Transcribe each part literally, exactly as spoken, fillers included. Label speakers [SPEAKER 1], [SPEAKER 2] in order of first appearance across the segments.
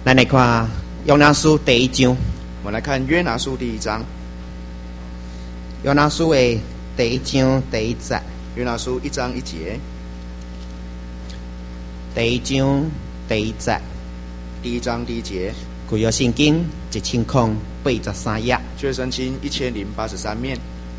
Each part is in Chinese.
[SPEAKER 1] 咱来看约拿书第一章。
[SPEAKER 2] 我们来看约拿书第一章。
[SPEAKER 1] 约拿书的第一章第一节。
[SPEAKER 2] 约拿书一章一节。
[SPEAKER 1] 第一章第一节。
[SPEAKER 2] 第一章第一节。
[SPEAKER 1] 旧约圣经一千空八十三页。
[SPEAKER 2] 旧约圣经一千零八十三面。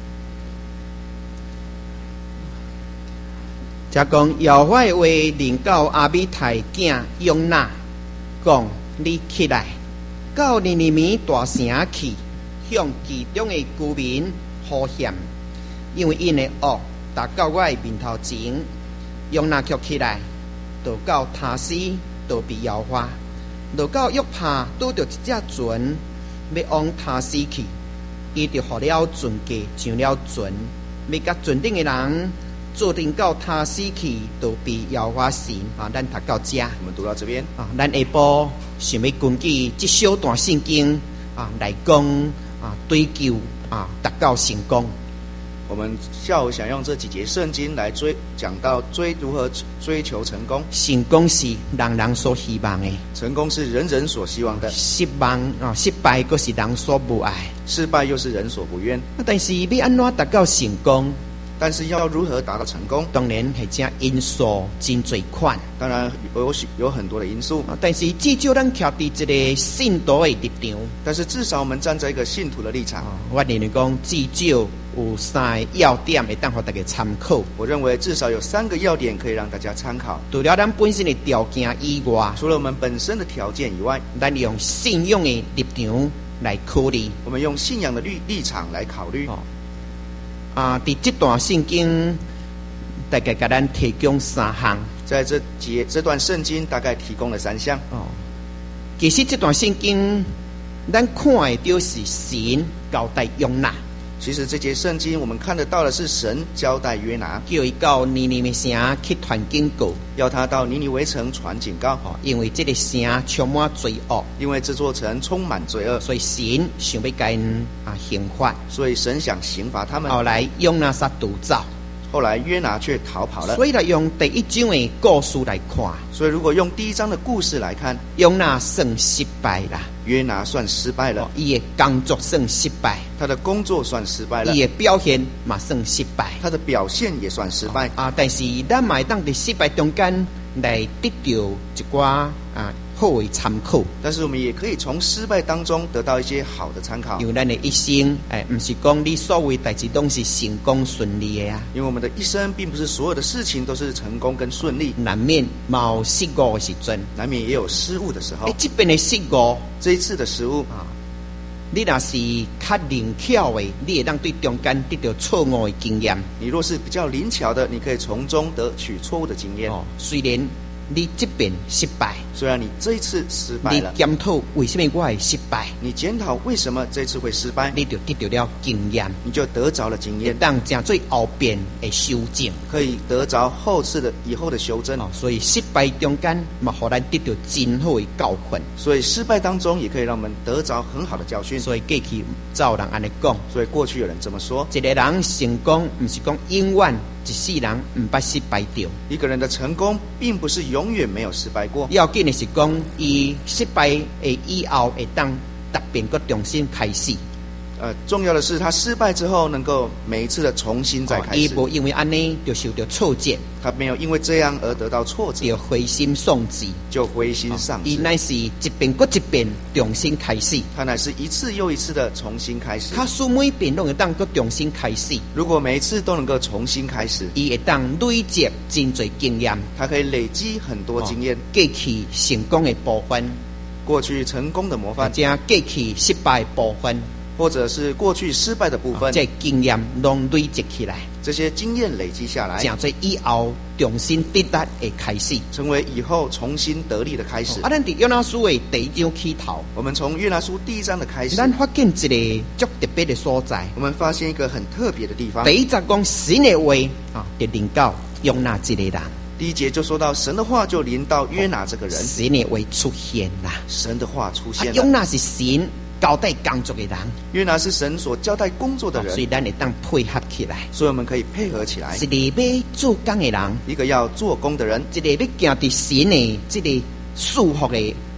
[SPEAKER 1] 则讲耶和华的话临到阿米太囝约拿，讲你起来，到尼尼微大城去，向其中的居民呼喊，因为因的恶达到我的面头前。约拿却起来，就到他西逃避耶和华，就到约帕拄着一只船，要往他西去。伊就下了船价，上了船，要甲船顶的人做定到他西去，逃避耶和华神。啊，咱读到这，
[SPEAKER 2] 我们读到这边
[SPEAKER 1] 啊，咱下晡想要根据这小段圣经啊来讲啊，追求啊达到成功。
[SPEAKER 2] 我们下午想用这几节圣经来追讲到追如何追求成功。
[SPEAKER 1] 成功是人人所希望的，
[SPEAKER 2] 成功是人人所希望的。
[SPEAKER 1] 失望啊，失败又是人所不爱，
[SPEAKER 2] 失败又是人所不愿。
[SPEAKER 1] 但是要安怎达到成功？
[SPEAKER 2] 但是要如何达到成功？
[SPEAKER 1] 当然系这因素真多款。
[SPEAKER 2] 当然有有很多的因素，
[SPEAKER 1] 但是至少咱徛伫一个信徒的立场。
[SPEAKER 2] 但是至少我们站在一个信徒的立场。
[SPEAKER 1] 我认为讲至少有三个要点会当互大家参考。
[SPEAKER 2] 我认为至少有三个要点可以让大家参考。
[SPEAKER 1] 除了咱本身的条件以外，
[SPEAKER 2] 除了我们本身的条件以外，
[SPEAKER 1] 咱用信仰的立场来考虑。
[SPEAKER 2] 我们用信仰的立立场来考虑。哦
[SPEAKER 1] 啊，伫这段圣经大概给咱提供三项，
[SPEAKER 2] 在这节这段圣经大概提供了三项。
[SPEAKER 1] 哦，其实这段圣经咱看的就是神交代约拿。
[SPEAKER 2] 其实这节圣经我们看得到的是神交代约拿，
[SPEAKER 1] 叫伊到尼尼微城去传警告，
[SPEAKER 2] 要他到尼尼微城传警告。
[SPEAKER 1] 哦，因为这个城充满罪恶，
[SPEAKER 2] 因为这座城充满罪恶，
[SPEAKER 1] 所以神想要甲因啊刑罚，
[SPEAKER 2] 所以神想刑罚他们。
[SPEAKER 1] 后来约拿撒独走，
[SPEAKER 2] 后来约拿却逃跑了。
[SPEAKER 1] 所以来用第一章的故事来看，
[SPEAKER 2] 所以如果用第一章的故事来看，
[SPEAKER 1] 约拿算失败啦。
[SPEAKER 2] 约拿算失败了，
[SPEAKER 1] 伊、哦、的工作算失败，
[SPEAKER 2] 他的工作算失败了，
[SPEAKER 1] 伊的表现嘛算失败，
[SPEAKER 2] 他的表现也算失败。
[SPEAKER 1] 哦、啊！但是咱嘛会当伫失败中间来得到一寡啊好的参考。
[SPEAKER 2] 但是我们也可以从失败当中得到一些好的参考。
[SPEAKER 1] 因为咱的一生，哎，不是讲你所有代志都是成功顺利的啊。
[SPEAKER 2] 因为我们的一生并不是所有的事情都是成功跟顺利，
[SPEAKER 1] 难免冇失误的时阵，
[SPEAKER 2] 难免也有失误的时候。
[SPEAKER 1] 哎，这边的失误，
[SPEAKER 2] 这一次的失误
[SPEAKER 1] 啊，你若是较灵巧的，你会当对中间得到错误的经验。
[SPEAKER 2] 你若是比较灵巧的，你可以从中得取错误的经验。
[SPEAKER 1] 哦，虽然你这边失败，
[SPEAKER 2] 虽然你这一次失败了，
[SPEAKER 1] 你检讨为什么我会失败？
[SPEAKER 2] 你检讨为什么这次会失败，
[SPEAKER 1] 你就得到了经验，
[SPEAKER 2] 你就得着了经验，
[SPEAKER 1] 当正最后边的修正，
[SPEAKER 2] 可以得着后次的以后的修正。
[SPEAKER 1] 哦，所以失败中间嘛，互咱得到真好的教训。
[SPEAKER 2] 所以失败当中也可以让我们得着很好的教训。
[SPEAKER 1] 所以过去有人安尼讲，
[SPEAKER 2] 所以过去有人这么说：
[SPEAKER 1] 一个人成功，不是讲永远一世人唔捌失败掉。
[SPEAKER 2] 一个人的成功，并不是永远没有失败过。
[SPEAKER 1] 要紧的是讲，伊失败的以后，会当特别个重新开始。
[SPEAKER 2] 呃，重要的是他失败之后，能够每一次的重新再开始。
[SPEAKER 1] 伊、哦、无因为安尼就受到挫折，
[SPEAKER 2] 他没有因为这样而得到挫折，
[SPEAKER 1] 就灰心丧志，
[SPEAKER 2] 就灰心丧志。
[SPEAKER 1] 伊、哦、乃是一遍过一遍重新开始，
[SPEAKER 2] 他乃是一次又一次的重新开始。
[SPEAKER 1] 他每每遍都会当个重新开始。
[SPEAKER 2] 如果每一次都能够重新开始，
[SPEAKER 1] 伊会当累积真多经验，
[SPEAKER 2] 他可以累积很多经验。
[SPEAKER 1] 过去成功的部分，
[SPEAKER 2] 过去成功的模范，
[SPEAKER 1] 或者过去失败的部分。
[SPEAKER 2] 或者是过去失败的部分，
[SPEAKER 1] 这经验拢累积起来，
[SPEAKER 2] 这些经验累积下来，
[SPEAKER 1] 成为以后重新得力的开始，
[SPEAKER 2] 成为以后重新得力的开始。
[SPEAKER 1] 啊，咱伫约拿书的第一章起头，
[SPEAKER 2] 我们从约拿书第一章的开始，
[SPEAKER 1] 咱发现一个足特别的所在。
[SPEAKER 2] 我们发现一个很特别的地方。
[SPEAKER 1] 第一节讲神的话啊，就临到约拿这个人。
[SPEAKER 2] 第一节就说到神的话就临到约拿这个人，
[SPEAKER 1] 神的话出现啦，
[SPEAKER 2] 神的话出现了。
[SPEAKER 1] 约拿是神交代工作的人，
[SPEAKER 2] 约拿是神所交代工作的人，
[SPEAKER 1] 所以咱会当配合起来，
[SPEAKER 2] 所以我们可以配合起来。
[SPEAKER 1] 一个要做工的人，
[SPEAKER 2] 一个要做工的人，
[SPEAKER 1] 一个要行伫神的这个束缚的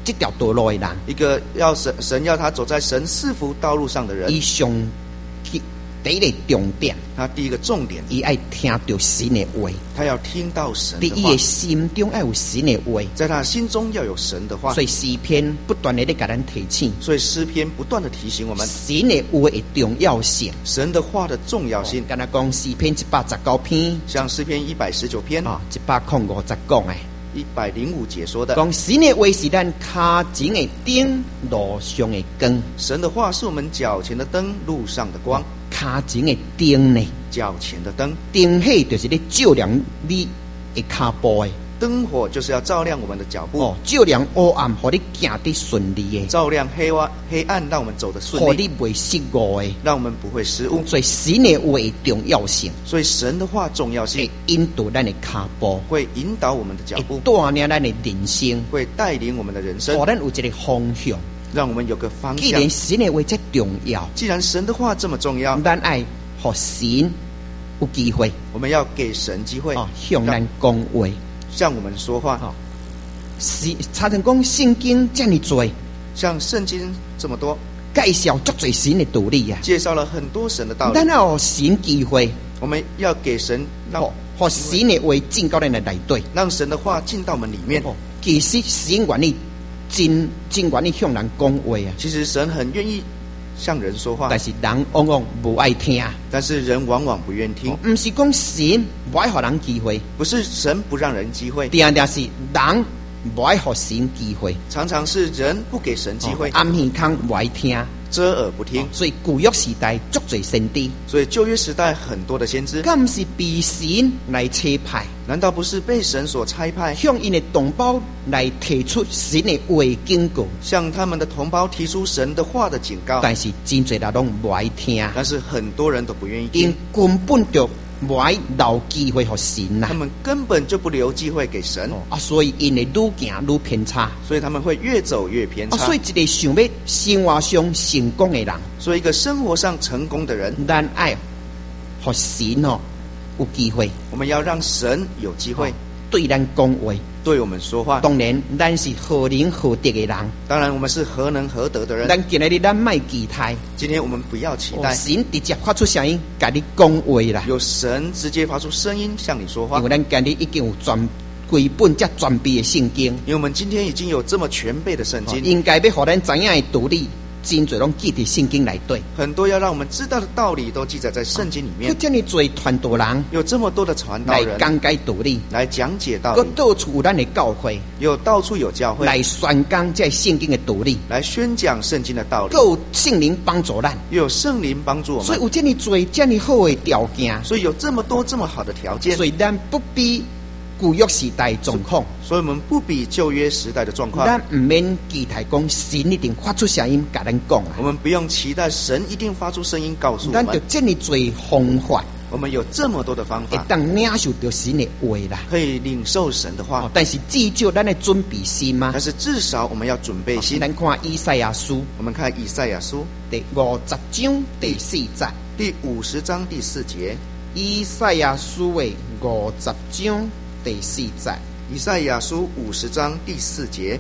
[SPEAKER 1] 这条道路的人，
[SPEAKER 2] 一个要神神要他走在神赐福道路上的人，
[SPEAKER 1] 伊上去第一个重点，
[SPEAKER 2] 他第一个重点，
[SPEAKER 1] 伊爱听到神的话，
[SPEAKER 2] 他要听到神的话
[SPEAKER 1] 伫伊的，心中要有神的话，
[SPEAKER 2] 在他心中要有神的话。
[SPEAKER 1] 所以诗篇不断的咧甲咱提醒，
[SPEAKER 2] 所以诗篇不断的提醒我们
[SPEAKER 1] 神的话的重要性。
[SPEAKER 2] 神的话的重要性。
[SPEAKER 1] 敢若讲诗篇一百十九篇，
[SPEAKER 2] 像诗篇一百十九篇
[SPEAKER 1] 啊，一百零五十讲诶，
[SPEAKER 2] 一百零五节说的，
[SPEAKER 1] 讲神的话是咱脚前的灯，路上的光。
[SPEAKER 2] 神的话是我们脚前的灯，路上的光。
[SPEAKER 1] 脚前的灯呢？
[SPEAKER 2] 脚前的灯，
[SPEAKER 1] 灯火就是咧照亮你的脚步的。
[SPEAKER 2] 灯火就是要照亮我们的脚步，
[SPEAKER 1] 哦，照亮黑暗，互你行得顺利的，
[SPEAKER 2] 照亮黑暗，黑暗让我们走得顺
[SPEAKER 1] 互
[SPEAKER 2] 利，
[SPEAKER 1] 你袂失误的，
[SPEAKER 2] 让我们不会失误。
[SPEAKER 1] 所以神的话的重要性，
[SPEAKER 2] 所以神的话重要性
[SPEAKER 1] 会引导咱的脚步，
[SPEAKER 2] 会引导我们的脚步，
[SPEAKER 1] 会带领咱的人生，
[SPEAKER 2] 会带领我们的人生，
[SPEAKER 1] 互咱有一个方向。
[SPEAKER 2] 让我们有个方向。
[SPEAKER 1] 既然神的话这重要，
[SPEAKER 2] 既然神的话这么重要，
[SPEAKER 1] 咱爱互神有机会，
[SPEAKER 2] 我们要给神机会，
[SPEAKER 1] 哦，向咱讲话。
[SPEAKER 2] 向我们说话。
[SPEAKER 1] 哦，是查成讲圣经这么多，
[SPEAKER 2] 像圣经这么多，
[SPEAKER 1] 介绍足多神的道理啊，
[SPEAKER 2] 介绍了很多神的道理。
[SPEAKER 1] 咱要有神机会，
[SPEAKER 2] 我们要给神让
[SPEAKER 1] 互互神的话进到咱的内底，
[SPEAKER 2] 让神的话进到我们里面。
[SPEAKER 1] 哦，其实神愿意真真愿意向人讲话啊，
[SPEAKER 2] 其实神很愿意向人说话，
[SPEAKER 1] 但是人往往不爱听。
[SPEAKER 2] 但是人往往不愿听。
[SPEAKER 1] 哦，不是讲神不爱给人机会，
[SPEAKER 2] 不是神不让人机会，
[SPEAKER 1] 定定是人不爱给神机会，
[SPEAKER 2] 常常是人不给神机会，
[SPEAKER 1] 哦，暗耳孔不爱听，
[SPEAKER 2] 遮耳不听。
[SPEAKER 1] 哦，所以旧约时代足多先知，
[SPEAKER 2] 所以旧约时代很多的先知，
[SPEAKER 1] 敢不是被神来差派，
[SPEAKER 2] 难道不是被神所差派，
[SPEAKER 1] 向因的同胞来提出神的话警告？
[SPEAKER 2] 向他们的同胞提出神的话的警告？
[SPEAKER 1] 但是真侪人拢不爱听，
[SPEAKER 2] 但是很多人都不愿意
[SPEAKER 1] 因
[SPEAKER 2] 听，
[SPEAKER 1] 根本就不爱留机会给神呐
[SPEAKER 2] 他。们根本就不留机会给神，
[SPEAKER 1] 哦啊，所以因会愈行愈偏差。
[SPEAKER 2] 所以他们会越走越偏
[SPEAKER 1] 啊，
[SPEAKER 2] 差。
[SPEAKER 1] 所以一个想要生活上成功的人，
[SPEAKER 2] 所以一个生活上成功的人，
[SPEAKER 1] 咱爱互神哦有机会，
[SPEAKER 2] 我们要让神有机会
[SPEAKER 1] 哦对咱讲话。
[SPEAKER 2] 对我们说话。
[SPEAKER 1] 当然，咱是何能何德的人，
[SPEAKER 2] 当然我们是何能何德的人，
[SPEAKER 1] 咱今日咱卖期待，
[SPEAKER 2] 今天我们不要期
[SPEAKER 1] 哦
[SPEAKER 2] 待
[SPEAKER 1] 神直接发出声音，甲你讲话啦。
[SPEAKER 2] 有神直接发出声音向你说话
[SPEAKER 1] 因，为咱今日已经有全几本这全备的圣经，
[SPEAKER 2] 因为我们今天已经有这么全备的圣经，
[SPEAKER 1] 哦应该要互咱知影的道理，真侪拢记伫圣经内底。
[SPEAKER 2] 很多要让我们知道的道理都记载在圣经里
[SPEAKER 1] 有
[SPEAKER 2] 面。
[SPEAKER 1] 这么多传道人
[SPEAKER 2] 有这么多的传道人
[SPEAKER 1] 来讲解道理，
[SPEAKER 2] 来讲解道
[SPEAKER 1] 搁
[SPEAKER 2] 理，
[SPEAKER 1] 到处有咱的教会
[SPEAKER 2] 有到处有教会
[SPEAKER 1] 来宣讲这圣经的道理，
[SPEAKER 2] 来宣讲圣经的道理，
[SPEAKER 1] 搁有圣灵帮助咱，
[SPEAKER 2] 又有圣灵帮助我们，
[SPEAKER 1] 所以有这么多这么好的条件，
[SPEAKER 2] 所以有这么多这么好的条件，
[SPEAKER 1] 所以咱不比旧约时代的状况，
[SPEAKER 2] 所以我们不比旧约时代的状况，
[SPEAKER 1] 咱唔免期待讲神一定发出声音甲咱讲啊，
[SPEAKER 2] 我们不用期待神一定发出声音告诉我
[SPEAKER 1] 咱就
[SPEAKER 2] 们，
[SPEAKER 1] 这么多方法，
[SPEAKER 2] 我们有这么多的方法
[SPEAKER 1] 会当领受到神的话啦。
[SPEAKER 2] 可以领受神的话
[SPEAKER 1] 哦，，但是至少咱的准备心吗
[SPEAKER 2] 但？是至少我们要准备心。
[SPEAKER 1] 咱看以赛亚书
[SPEAKER 2] 我们看以赛亚书
[SPEAKER 1] 第五十章第四节，
[SPEAKER 2] 第五十章第四节，
[SPEAKER 1] 以赛亚书的五十章第四节。
[SPEAKER 2] 以赛亚书五十章第四节，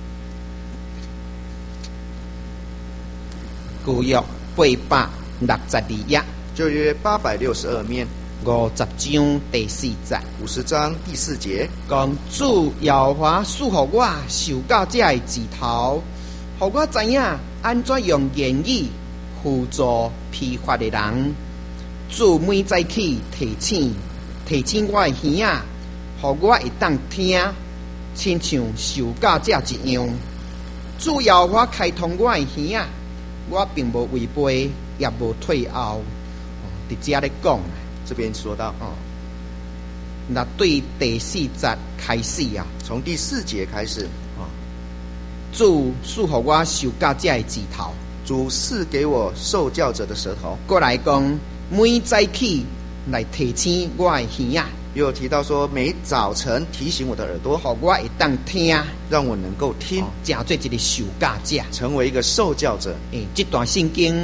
[SPEAKER 1] 旧约八百六十二页，
[SPEAKER 2] 旧约八百六十二面，
[SPEAKER 1] 五十章第四节，
[SPEAKER 2] 五十章第四节，
[SPEAKER 1] 讲主耶和华赐予我受教者的指头，互我知影安怎用言语辅助批发的人。主每早起提醒提醒我的耳仔，互我会当听，亲像受教者一样。主耶和华开通我的耳仔，我并无违背，也无退后。伫遮咧讲，
[SPEAKER 2] 这边说到，
[SPEAKER 1] 哦，那对第四节开始啊，
[SPEAKER 2] 从第四节开始，
[SPEAKER 1] 主赐予我受教者的指头。
[SPEAKER 2] 主赐给我受教者的舌头。
[SPEAKER 1] 过来讲，每早起来提醒我的耳仔，
[SPEAKER 2] 又有提到说，每早晨提醒我的耳朵，
[SPEAKER 1] 互我会当听，
[SPEAKER 2] 让我能够听，
[SPEAKER 1] 哦，成做一个受教者。
[SPEAKER 2] 成为一个受教者。
[SPEAKER 1] 诶，这段圣经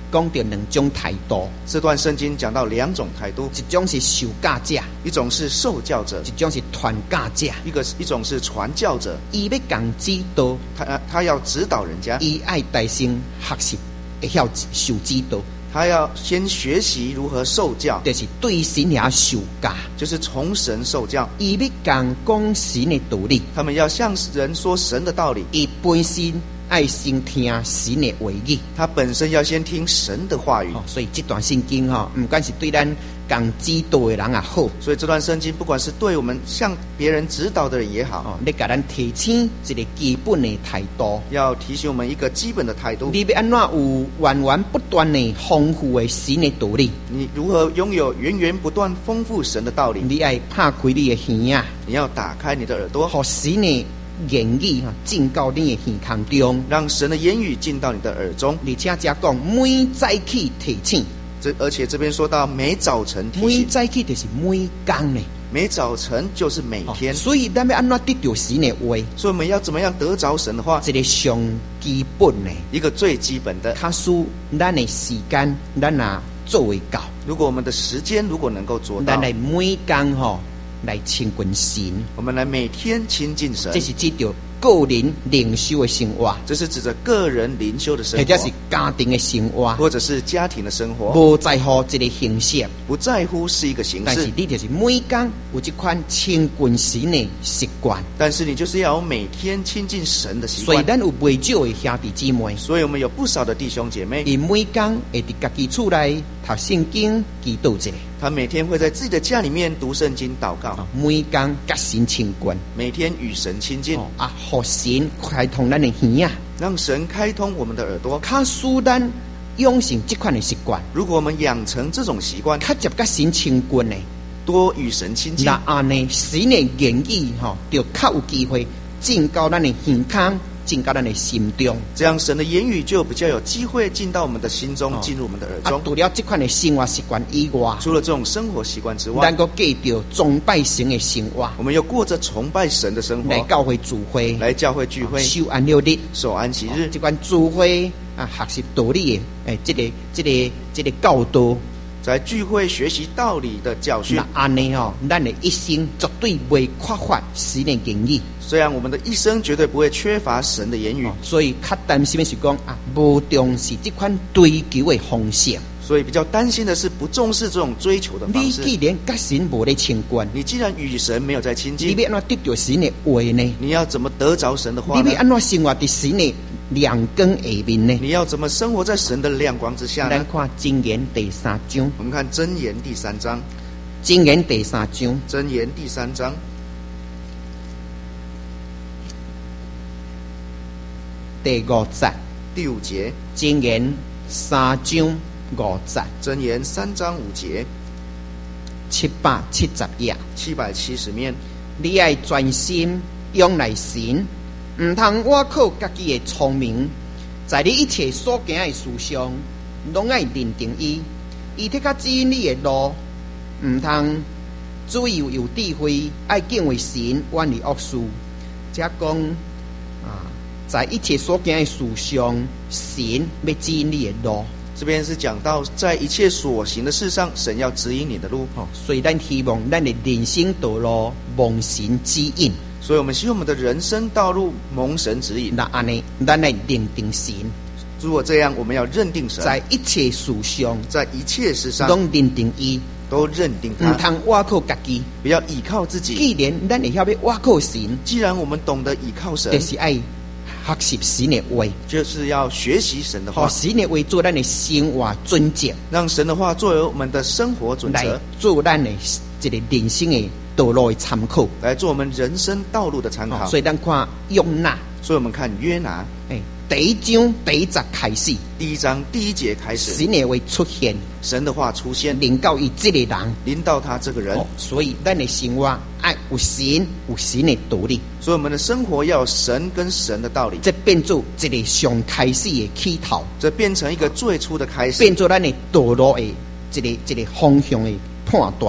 [SPEAKER 1] 讲到两种态度，
[SPEAKER 2] 这段圣经讲到两种态度，
[SPEAKER 1] 一种是受教者，
[SPEAKER 2] 一种是受教者，
[SPEAKER 1] 一种是传教者。
[SPEAKER 2] 一个一种是传教者，
[SPEAKER 1] 伊要讲指导，
[SPEAKER 2] 他他要指导人家，
[SPEAKER 1] 伊爱大声学习，会晓受指导。
[SPEAKER 2] 他要先学习如何受教，
[SPEAKER 1] 就是对神也受教，
[SPEAKER 2] 就是从神受教。
[SPEAKER 1] 伊要讲讲神的道理，
[SPEAKER 2] 他们要向人说神的道理。
[SPEAKER 1] 伊本身爱先听神的话语，
[SPEAKER 2] 他本身要先听神的话语。
[SPEAKER 1] 哦、所以这段圣经哈，不管是对咱讲指导的人也好，
[SPEAKER 2] 所以这段圣经不管是对我们向别人指导的人也好，
[SPEAKER 1] 哦，你给咱提醒一个基本的态度，
[SPEAKER 2] 要提醒我们一个基本的态度。
[SPEAKER 1] 你要安怎有源源不断的丰富的神的道理？
[SPEAKER 2] 你如何拥有源源不断丰富神的道理？
[SPEAKER 1] 你爱拍开你的耳啊，
[SPEAKER 2] 你要打开你的耳朵，
[SPEAKER 1] 让神的言语哈进到你的耳孔中，
[SPEAKER 2] 让神的言语进到你的耳中。
[SPEAKER 1] 而且加讲每早起提醒。
[SPEAKER 2] 这而且这边说到每早晨提
[SPEAKER 1] 每
[SPEAKER 2] 醒，
[SPEAKER 1] 早起就是每天呢，
[SPEAKER 2] 每早晨就是每天。
[SPEAKER 1] 哦、所以咱要安怎得到神的话？
[SPEAKER 2] 所以我们要怎么样得着神的话？
[SPEAKER 1] 这个上基本的，
[SPEAKER 2] 一个最基本的。
[SPEAKER 1] 假使咱的时间，咱也做为到。
[SPEAKER 2] 如果我们的时间如果能够做到，
[SPEAKER 1] 咱来每天吼来亲近神，
[SPEAKER 2] 我们来每天亲近神，
[SPEAKER 1] 这是指着个人灵修的生活，
[SPEAKER 2] 这是指着个人灵修的生活，
[SPEAKER 1] 或者是家庭的生活，
[SPEAKER 2] 或者是家庭的生活，
[SPEAKER 1] 无在乎这个形式，
[SPEAKER 2] 不在乎是一个形式，
[SPEAKER 1] 但是你就是每天有这款亲近神的习惯，
[SPEAKER 2] 但是你就是要有每天亲近神的习惯。
[SPEAKER 1] 所以咱有不少的兄弟姊妹，
[SPEAKER 2] 所以我们有不少的弟兄姐妹，
[SPEAKER 1] 伊每天会伫家己厝内读圣经、祈祷一下，
[SPEAKER 2] 他每天会在自己的家里面读圣经、祷告，
[SPEAKER 1] 哦、每天甲神亲近，
[SPEAKER 2] 每天与神亲近，
[SPEAKER 1] 哦、啊，互神开通咱的耳啊，
[SPEAKER 2] 让神开通我们的耳朵。
[SPEAKER 1] 较使咱养成这款的习惯。
[SPEAKER 2] 如果我们养成这种习惯，
[SPEAKER 1] 较接甲神亲近呢，
[SPEAKER 2] 多与神亲近，
[SPEAKER 1] 那安尼神的言语吼，就较有机会进到咱的耳孔，进到咱的心中。
[SPEAKER 2] 这样神的言语就比较有机会进到我们的心中，哦、进入我们的耳中。
[SPEAKER 1] 啊，除了这款的生活习惯以外，
[SPEAKER 2] 除了这种生活习惯之外，
[SPEAKER 1] 咱个过着崇拜神的生活。
[SPEAKER 2] 我们又过着崇拜神的生活，
[SPEAKER 1] 来教会聚会，
[SPEAKER 2] 来教会聚会，
[SPEAKER 1] 守安六日，
[SPEAKER 2] 守安息日。
[SPEAKER 1] 哦、这款聚会啊，学习道理的，诶，这个、这个、这个教导，
[SPEAKER 2] 在聚会学习道理的教训。
[SPEAKER 1] 那安尼吼，咱的一生绝对不会缺乏神的言语。
[SPEAKER 2] 虽然我们的一生绝对不会缺乏神的言语，
[SPEAKER 1] 哦、所以较担心的是讲啊，无重视这款追求的方式。
[SPEAKER 2] 所以比较担心的是不重视这种追求的方式。
[SPEAKER 1] 你既然跟神无在亲近，
[SPEAKER 2] 你既然与神没有在亲近，
[SPEAKER 1] 你要安怎得到神的话呢？
[SPEAKER 2] 你要怎么得着神的话呢？
[SPEAKER 1] 你要安怎生活在神的亮光下面呢？
[SPEAKER 2] 你要怎么生活在神的亮光之下呢？
[SPEAKER 1] 咱看箴言第三章，
[SPEAKER 2] 我们看箴言第三章，
[SPEAKER 1] 箴言第三章，
[SPEAKER 2] 箴言第三章
[SPEAKER 1] 第五节，
[SPEAKER 2] 第五节，
[SPEAKER 1] 箴言三章五节，
[SPEAKER 2] 箴言三章五节，
[SPEAKER 1] 七百七十页，
[SPEAKER 2] 七百七十面。
[SPEAKER 1] 你要专心仰赖神，唔通倚靠家己的聪明，在你一切所行的事上，拢爱认定伊，伊替较指引你的路，唔通自由有智慧，爱敬畏神，远离恶事。即讲啊，在一切所行的事上，神要指引你的路。
[SPEAKER 2] 这边是讲到，在一切所行的事上，神要指引你的路。
[SPEAKER 1] 哦，所以咱希望咱的人生道路蒙神指引。
[SPEAKER 2] 所以我们希望我们的人生道路蒙神指引。
[SPEAKER 1] 那安尼，咱来认定神。
[SPEAKER 2] 如果这样，我们要认定神，
[SPEAKER 1] 在一切事上，
[SPEAKER 2] 在一切事上
[SPEAKER 1] 都认定伊，
[SPEAKER 2] 都认定他，
[SPEAKER 1] 唔通倚靠家己，
[SPEAKER 2] 不要依靠自己。
[SPEAKER 1] 既然咱会晓要倚靠神，
[SPEAKER 2] 既然我们懂得依靠神，
[SPEAKER 1] 就是爱学习神的话，
[SPEAKER 2] 就是要学习神的话，
[SPEAKER 1] 神的话做咱的生活准则，
[SPEAKER 2] 让神的话作为我们的生活准则，
[SPEAKER 1] 来做咱的这个人生的道路的参考，
[SPEAKER 2] 来做我们人生道路的参考。
[SPEAKER 1] 所以咱看约拿，
[SPEAKER 2] 所以我们看约拿，
[SPEAKER 1] 哎，第一章第一节开始，
[SPEAKER 2] 第一章第一节开始，
[SPEAKER 1] 神的话出现，
[SPEAKER 2] 神的话出现，
[SPEAKER 1] 临到伊这个人，
[SPEAKER 2] 临到他这个人。
[SPEAKER 1] 哦、所以咱的生活爱有神，有神的道理。
[SPEAKER 2] 所以我们的生活要有神跟神的道理，
[SPEAKER 1] 这变做一个上开始的起头，
[SPEAKER 2] 这变成一个最初的开始，
[SPEAKER 1] 变做咱的道路的一个一个方向的判断，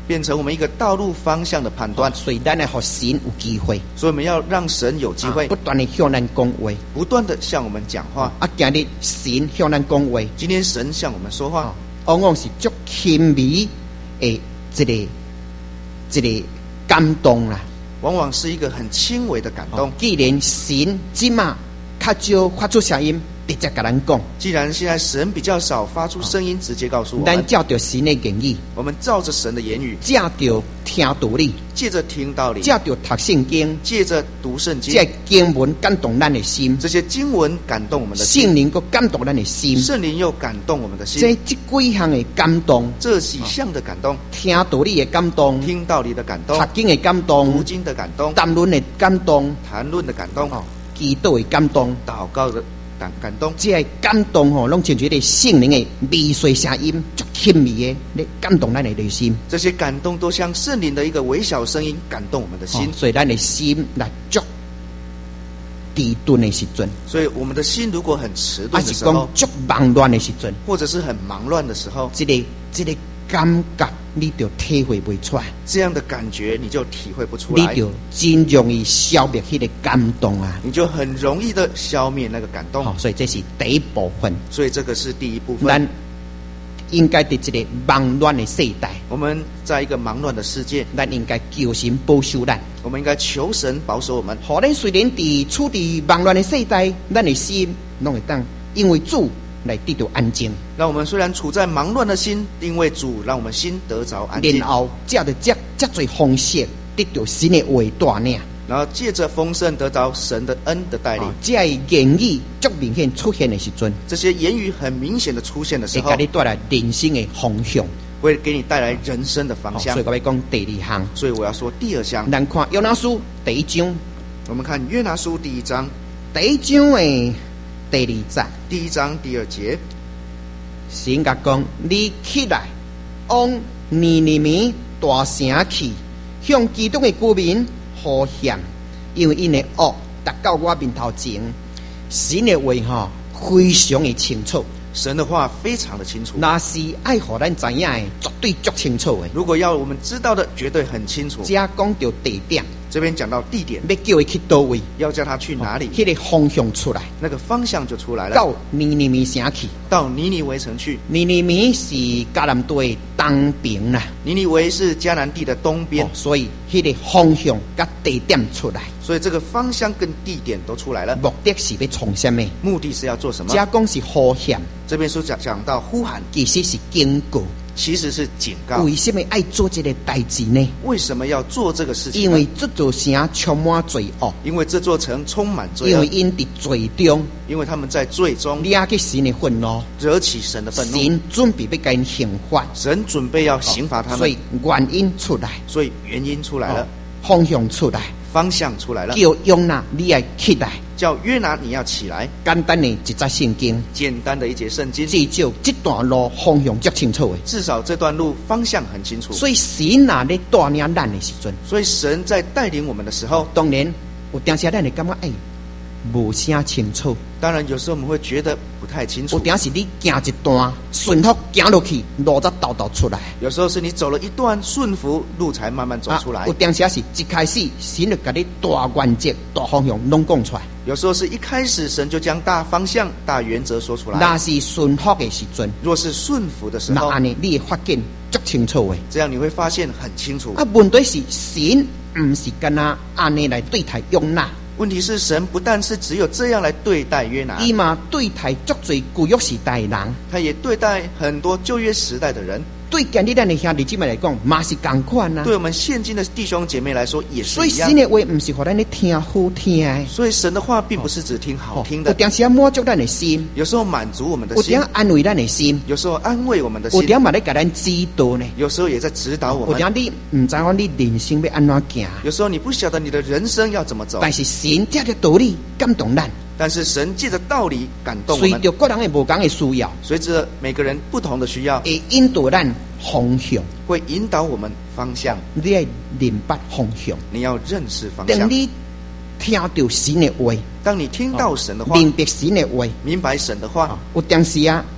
[SPEAKER 2] 变成我们一个道路方向的判断。
[SPEAKER 1] 所以咱来互神有机会，
[SPEAKER 2] 所以我们要让神有机会，
[SPEAKER 1] 不断的向咱讲话，
[SPEAKER 2] 不断的向我们讲话。
[SPEAKER 1] 啊，今日神向咱讲话，
[SPEAKER 2] 今天神向我们说话，
[SPEAKER 1] 往往是足轻微的一个一个感动啦，
[SPEAKER 2] 往往是一个很轻微的感动。
[SPEAKER 1] 既然神即马较少发出声音，直接甲咱讲。
[SPEAKER 2] 既然现在神比较少发出声音，直接告诉我们，
[SPEAKER 1] 咱照着神的言语，
[SPEAKER 2] 我们照着神的言语，
[SPEAKER 1] 借着听道理，
[SPEAKER 2] 借着听道理，
[SPEAKER 1] 借着读圣经，
[SPEAKER 2] 借着读圣经，
[SPEAKER 1] 这经文感动咱的心，
[SPEAKER 2] 这些经文感动我们的心，
[SPEAKER 1] 圣灵又感动咱的心，
[SPEAKER 2] 圣灵又感动我们的心。
[SPEAKER 1] 这这几项的感动，
[SPEAKER 2] 这几项的感动，
[SPEAKER 1] 听道理的感动，
[SPEAKER 2] 听道理的感动，
[SPEAKER 1] 读经的感动，
[SPEAKER 2] 读经的感动，
[SPEAKER 1] 谈论的感动，
[SPEAKER 2] 谈论的感动，
[SPEAKER 1] 祈祷的感动，
[SPEAKER 2] 祷告的感感动，
[SPEAKER 1] 这些感动吼，拢亲像个圣灵的微碎声音，足轻微的咧感动咱的内心。
[SPEAKER 2] 这些感动都像圣灵的一个微小声音，感动我们的心。
[SPEAKER 1] 所以咱的心来足迟钝的时阵，
[SPEAKER 2] 所以我们的心如果很迟钝的时
[SPEAKER 1] 还是
[SPEAKER 2] 候，
[SPEAKER 1] 讲足忙乱的时阵，
[SPEAKER 2] 或者是很忙乱的时候，
[SPEAKER 1] 这个这个感觉你就体会不出来，
[SPEAKER 2] 这样的感觉你就体会不出来，
[SPEAKER 1] 你就真容易消灭那个感动啊，
[SPEAKER 2] 你就很容易的消灭那个感动。
[SPEAKER 1] 所以这是第一部分。
[SPEAKER 2] 所以这个是第一部分。
[SPEAKER 1] 咱应该在这个忙乱的世代，
[SPEAKER 2] 我们在一个忙乱的世界，
[SPEAKER 1] 咱应该求神保守咱。
[SPEAKER 2] 我们应该求神保守我们。
[SPEAKER 1] 好，咱虽然伫处伫忙乱的世代，咱的心拢会当因为主来得到安静。
[SPEAKER 2] 让我们虽然处在忙乱的心，因为主让我们心得着安静。
[SPEAKER 1] 然后借着这这最方式得到神的话带领，
[SPEAKER 2] 然后借着丰盛得着神的恩的带领。
[SPEAKER 1] 这言语足明显出现的时阵，
[SPEAKER 2] 这些言语很明显的出现的时候，
[SPEAKER 1] 会给你带来人生的方向，
[SPEAKER 2] 会给你带来人生的方向。
[SPEAKER 1] 所以我要讲第二项。
[SPEAKER 2] 所以我要说第二项。
[SPEAKER 1] 咱看约拿书第一章，
[SPEAKER 2] 我们看约拿书第一章，
[SPEAKER 1] 第一章的第二节，
[SPEAKER 2] 第一章第二节，
[SPEAKER 1] 神甲讲：你起来，往尼尼微大城去，向基督的居民呼喊，因为因的恶达到我面头前。神的话吼非常的清楚，
[SPEAKER 2] 神的话非常的清楚。
[SPEAKER 1] 那是爱互咱知影的，绝对足清楚的。
[SPEAKER 2] 如果要我们知道的，绝对很清楚。
[SPEAKER 1] 这讲到地点，
[SPEAKER 2] 这边讲到地点，
[SPEAKER 1] 要叫他去倒位，
[SPEAKER 2] 要叫他去哪里，
[SPEAKER 1] 那个方向出来，
[SPEAKER 2] 那个方向就出来了。
[SPEAKER 1] 到尼尼微城去，
[SPEAKER 2] 到尼尼微城去。
[SPEAKER 1] 尼尼微是迦南地的东边啦，
[SPEAKER 2] 尼尼微是迦南地的东边，
[SPEAKER 1] 哦，所以那个方向甲地点出来，
[SPEAKER 2] 所以这个方向跟地点都出来了。
[SPEAKER 1] 目的是要从什么？
[SPEAKER 2] 目的是要做什么？
[SPEAKER 1] 这讲是呼喊，
[SPEAKER 2] 这边书讲讲到呼喊，
[SPEAKER 1] 其实是警告。
[SPEAKER 2] 其实是警告。
[SPEAKER 1] 为什么爱做这个代志呢？
[SPEAKER 2] 为什么要做这个事情呢？
[SPEAKER 1] 因为这座城充满罪恶，
[SPEAKER 2] 因为这座城充满罪恶，
[SPEAKER 1] 因为因伫罪中，
[SPEAKER 2] 因为他们在罪中
[SPEAKER 1] 惹起神的愤怒，
[SPEAKER 2] 惹起神的愤怒，
[SPEAKER 1] 神准备要给因刑罚，
[SPEAKER 2] 神准备要刑罚他们，
[SPEAKER 1] 所以原因出来，
[SPEAKER 2] 所以原因出来了，哦，
[SPEAKER 1] 方向出来，
[SPEAKER 2] 方向出来了，
[SPEAKER 1] 叫约拿你要起来，
[SPEAKER 2] 叫约拿你要起来。
[SPEAKER 1] 简单的一节圣经，
[SPEAKER 2] 简单的一节圣经，
[SPEAKER 1] 至少这段路方向足清楚的，
[SPEAKER 2] 至少这段路方向很清楚。
[SPEAKER 1] 所以神哪咧带领咱的时阵，
[SPEAKER 2] 所以神在带领我们的时候，
[SPEAKER 1] 当然有当时咱会感觉哎，无啥清楚。
[SPEAKER 2] 当然有时候我们会觉得不太清楚。
[SPEAKER 1] 有当时你行一段，顺服行落去，路才倒倒出来。
[SPEAKER 2] 有时候是你走了一段顺服，路才慢慢走出来。
[SPEAKER 1] 啊，有当时是一开始神就给你大原则、大方向拢讲出来。
[SPEAKER 2] 有时候是一开始神就将大方向、大原则说出来。
[SPEAKER 1] 那是顺服的时阵，
[SPEAKER 2] 若是顺服的时候，
[SPEAKER 1] 那安尼你会发现足清楚的。
[SPEAKER 2] 这样你会发现很清楚。
[SPEAKER 1] 啊，问题是神唔是跟他安尼来对待约拿。
[SPEAKER 2] 问题是神不但是只有这样来对待约拿，
[SPEAKER 1] 伊嘛对待足侪旧约时代的人，
[SPEAKER 2] 他也对待很多旧约时代的人。
[SPEAKER 1] 对今日咱的兄弟姊妹来讲，嘛是同款呐。
[SPEAKER 2] 对我们现今的弟兄姐妹来说也是一样。
[SPEAKER 1] 所以神的话唔是互咱咧听好听的，
[SPEAKER 2] 所以神的话并不是只听好听的。
[SPEAKER 1] 有当时要满足咱的心，
[SPEAKER 2] 有时候满足我们的心；
[SPEAKER 1] 有当安慰咱的心，
[SPEAKER 2] 有时候安慰我们的心；
[SPEAKER 1] 有当嘛咧给咱指导呢，
[SPEAKER 2] 有时候也在指导我们。
[SPEAKER 1] 有当你唔知讲你人生要安怎行，
[SPEAKER 2] 有时候你不晓得你的人生要怎么走。
[SPEAKER 1] 但是神借着道理感动咱。
[SPEAKER 2] 但是神借着道理感动我们，
[SPEAKER 1] 随着个人的不同的需要，
[SPEAKER 2] 随着每个人不同的需要，
[SPEAKER 1] 会引导咱方向，
[SPEAKER 2] 会引导我们方向。
[SPEAKER 1] 你要明白方向，
[SPEAKER 2] 你要认识方向。
[SPEAKER 1] 当你听到神的话，
[SPEAKER 2] 当你听到神的话，
[SPEAKER 1] 明白神的话，
[SPEAKER 2] 明白神的话，
[SPEAKER 1] 有当时啊，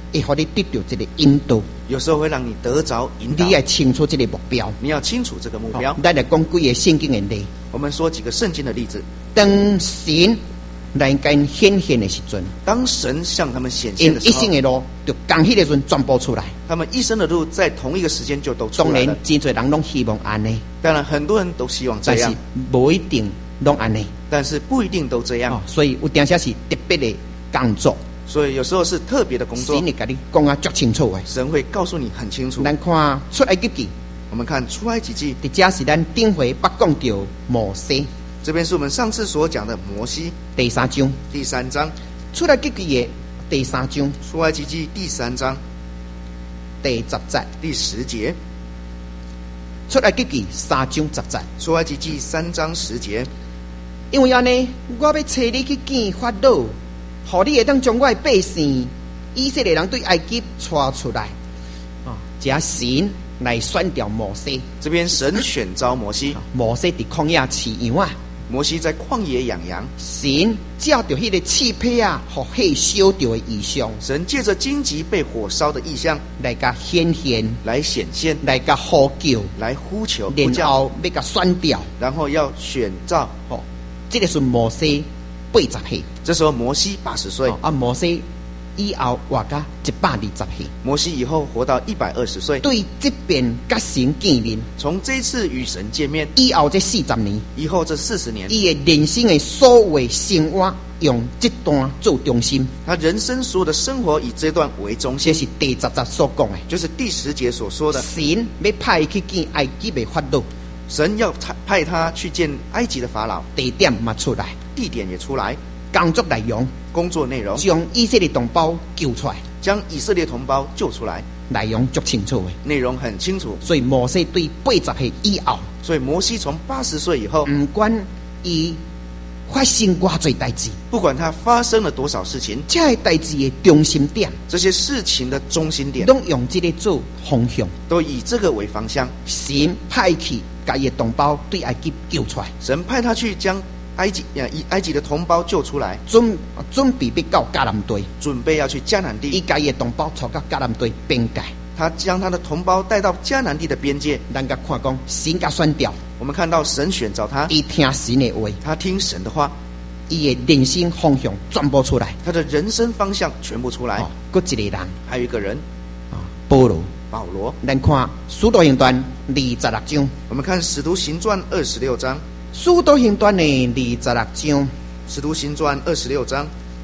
[SPEAKER 1] 会互你得到这个引导。
[SPEAKER 2] 有时候会让你得着引导
[SPEAKER 1] 你，要清楚这个目标。
[SPEAKER 2] 你要清楚这个目标。
[SPEAKER 1] 咱来讲几个圣经的例。
[SPEAKER 2] 我们说几个圣经的例子。
[SPEAKER 1] 当神来跟显现的时阵，
[SPEAKER 2] 当神向他们显现
[SPEAKER 1] 因一
[SPEAKER 2] 的时候，
[SPEAKER 1] 生的路就刚迄个时阵全部出来。
[SPEAKER 2] 他们一生的路在同一个时间就都出
[SPEAKER 1] 当然
[SPEAKER 2] 来了。，
[SPEAKER 1] 真侪人拢希望安尼，
[SPEAKER 2] 当然，很多人都希望这
[SPEAKER 1] 但是
[SPEAKER 2] 样，
[SPEAKER 1] 无一定拢安尼。
[SPEAKER 2] 但是不一定都这样。
[SPEAKER 1] 哦，所以有定些是特别的工作，
[SPEAKER 2] 所以有时候是特别的工作
[SPEAKER 1] 神，会甲你讲啊足清楚的。
[SPEAKER 2] 神会告诉你很清楚。
[SPEAKER 1] 咱看出埃及记，
[SPEAKER 2] 我们看出埃及记，
[SPEAKER 1] 伫遮是咱顶回捌讲到摩西
[SPEAKER 2] 这边是我们上次所讲的摩西
[SPEAKER 1] 第三章，
[SPEAKER 2] 第三章，
[SPEAKER 1] 出埃及记的第三章
[SPEAKER 2] 出埃及记第三章
[SPEAKER 1] 第十节，
[SPEAKER 2] 第十节，
[SPEAKER 1] 出埃及记三章十节。
[SPEAKER 2] 出埃及记三章十节。
[SPEAKER 1] 因为安尼，我要找你去见法老，互你会当将我的百姓以色列人对埃及带出来。啊，这神来选调摩西，
[SPEAKER 2] 这边神选召摩西，
[SPEAKER 1] 摩西伫旷野饲羊啊，
[SPEAKER 2] 摩西在旷野养羊，
[SPEAKER 1] 神照着迄个气配啊，互火烧着的异象，
[SPEAKER 2] 神借着荆棘被火烧的意象
[SPEAKER 1] 来甲显现，
[SPEAKER 2] 来显现，
[SPEAKER 1] 来甲呼叫，
[SPEAKER 2] 来呼求呼
[SPEAKER 1] 然
[SPEAKER 2] 叫，
[SPEAKER 1] 后要甲选调。
[SPEAKER 2] 然后要选召。
[SPEAKER 1] 哦，这个是摩西八十岁，
[SPEAKER 2] 这时候摩西八十岁，
[SPEAKER 1] 哦啊，摩西以后活到一百二十岁，
[SPEAKER 2] 摩西以后活到一百二十岁，
[SPEAKER 1] 对这边甲神见面。
[SPEAKER 2] 从这一次与神见面
[SPEAKER 1] 以后这四十年，
[SPEAKER 2] 以后，这四十年，
[SPEAKER 1] 伊的人生的所有生活用这段做中心，
[SPEAKER 2] 他人生所有的生活以这段为中心，
[SPEAKER 1] 这是第十节所讲的。
[SPEAKER 2] 就是第十节所说的，
[SPEAKER 1] 神要派去见埃及的法老，
[SPEAKER 2] 神要派他去见埃及的法老，
[SPEAKER 1] 地点嘛出来，
[SPEAKER 2] 地点也出来，
[SPEAKER 1] 工作内容
[SPEAKER 2] 工作内容
[SPEAKER 1] 将以色列同胞救出来，
[SPEAKER 2] 将以色列同胞救出来，
[SPEAKER 1] 内容足清楚的。
[SPEAKER 2] 内容很清楚。
[SPEAKER 1] 所以摩西对八十岁以后，
[SPEAKER 2] 所以摩西从八十岁以后，
[SPEAKER 1] 唔管伊发生偌侪代志，
[SPEAKER 2] 不管他发生了多少事情，
[SPEAKER 1] 这个代志的中心点，
[SPEAKER 2] 这些事情的中心点
[SPEAKER 1] 拢用这个做方向。
[SPEAKER 2] 都以这个为方向。
[SPEAKER 1] 神派去把伊的同胞对埃及救出来，
[SPEAKER 2] 神派他去将埃及呃以埃及的同胞救出来，
[SPEAKER 1] 准准备要到迦南地，
[SPEAKER 2] 准备要去迦南
[SPEAKER 1] 伊
[SPEAKER 2] 地。
[SPEAKER 1] 把伊的同胞带到迦南地边界。
[SPEAKER 2] 他将他的同胞带到迦南地的边界。
[SPEAKER 1] 咱甲看讲，神甲选调，
[SPEAKER 2] 我们看到神选召他，
[SPEAKER 1] 伊听神的话，
[SPEAKER 2] 他听神的话，
[SPEAKER 1] 伊的人生方向全部出来。
[SPEAKER 2] 他的人生方向全部出来。
[SPEAKER 1] 哦，搁一个人
[SPEAKER 2] 还有一个人
[SPEAKER 1] 啊，保罗。
[SPEAKER 2] 保罗。
[SPEAKER 1] 咱看《使徒行传》二十六章，
[SPEAKER 2] 我们看《使徒行传》二十六章，
[SPEAKER 1] 《使徒行传》的二十六章，
[SPEAKER 2] 《使徒行传》二十六章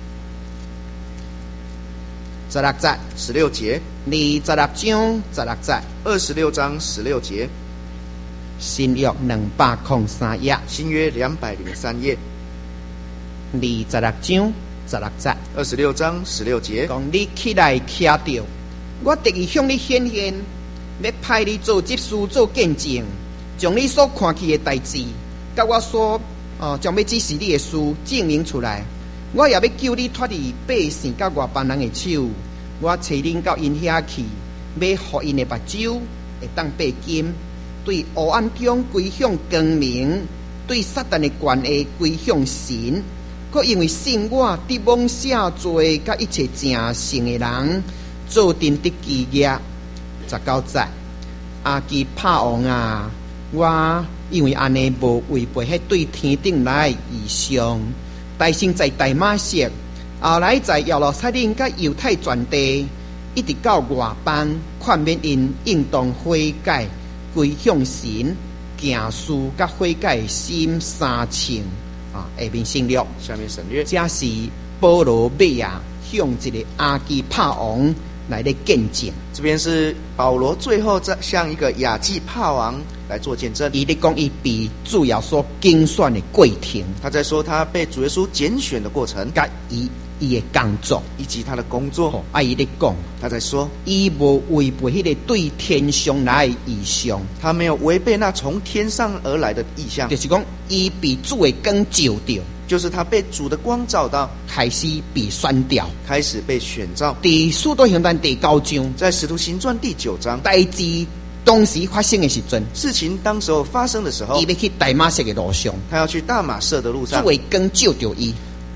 [SPEAKER 1] 十六节，
[SPEAKER 2] 十六节，
[SPEAKER 1] 二十六章十六节，
[SPEAKER 2] 二十六章十六节，
[SPEAKER 1] 新约两百零三页，
[SPEAKER 2] 新约两百零三页，
[SPEAKER 1] 二十六章十六节，
[SPEAKER 2] 二十六章十六节。
[SPEAKER 1] 讲你起来徛着，我特意向你显现，要派你做执事做见证，将你所看见的代志，甲我所呃将要指示你的事证明出来。我也要救你脱离百姓甲外邦人的手，我找恁到因遐去，要互因的目睭会当被金，对黑暗中归向光明，对撒旦的权威归向神。佮因为信我得蒙赦罪，甲一切正信的人，做定得基业。十九节，阿基帕王啊，我因为安尼无违背迄对天顶来的异象。大先在大马色，后来在耶路撒冷甲犹太全地，一直到外邦，劝勉因应当悔改，归向神，行事甲悔改的心三清啊。下面省略，
[SPEAKER 2] 下面省略。
[SPEAKER 1] 这是保罗贝亚向一个阿基帕王来的见证。
[SPEAKER 2] 这边是保罗最后在向一个亚基帕王来做见证。
[SPEAKER 1] 伊咧讲伊被主要所竞选的过程，
[SPEAKER 2] 他在说他被主耶稣拣选的过程，
[SPEAKER 1] 甲伊伊的工作，
[SPEAKER 2] 以及他的工作。
[SPEAKER 1] 啊，伊咧讲，
[SPEAKER 2] 他在说
[SPEAKER 1] 伊无违背迄个对天上来的异象，
[SPEAKER 2] 他没有违背那从天上而来的意象，
[SPEAKER 1] 就是讲伊被主的光照着，
[SPEAKER 2] 就是他被主的光照到，
[SPEAKER 1] 开始被选调，
[SPEAKER 2] 开始被选召。
[SPEAKER 1] 第使徒行传第九章，
[SPEAKER 2] 在使徒行传第九章，
[SPEAKER 1] 代志当时发生的时阵，
[SPEAKER 2] 事情当时候发生的时候，
[SPEAKER 1] 伊要去大马色的路上，
[SPEAKER 2] 他要去大马色的路上，
[SPEAKER 1] 主的光照着伊，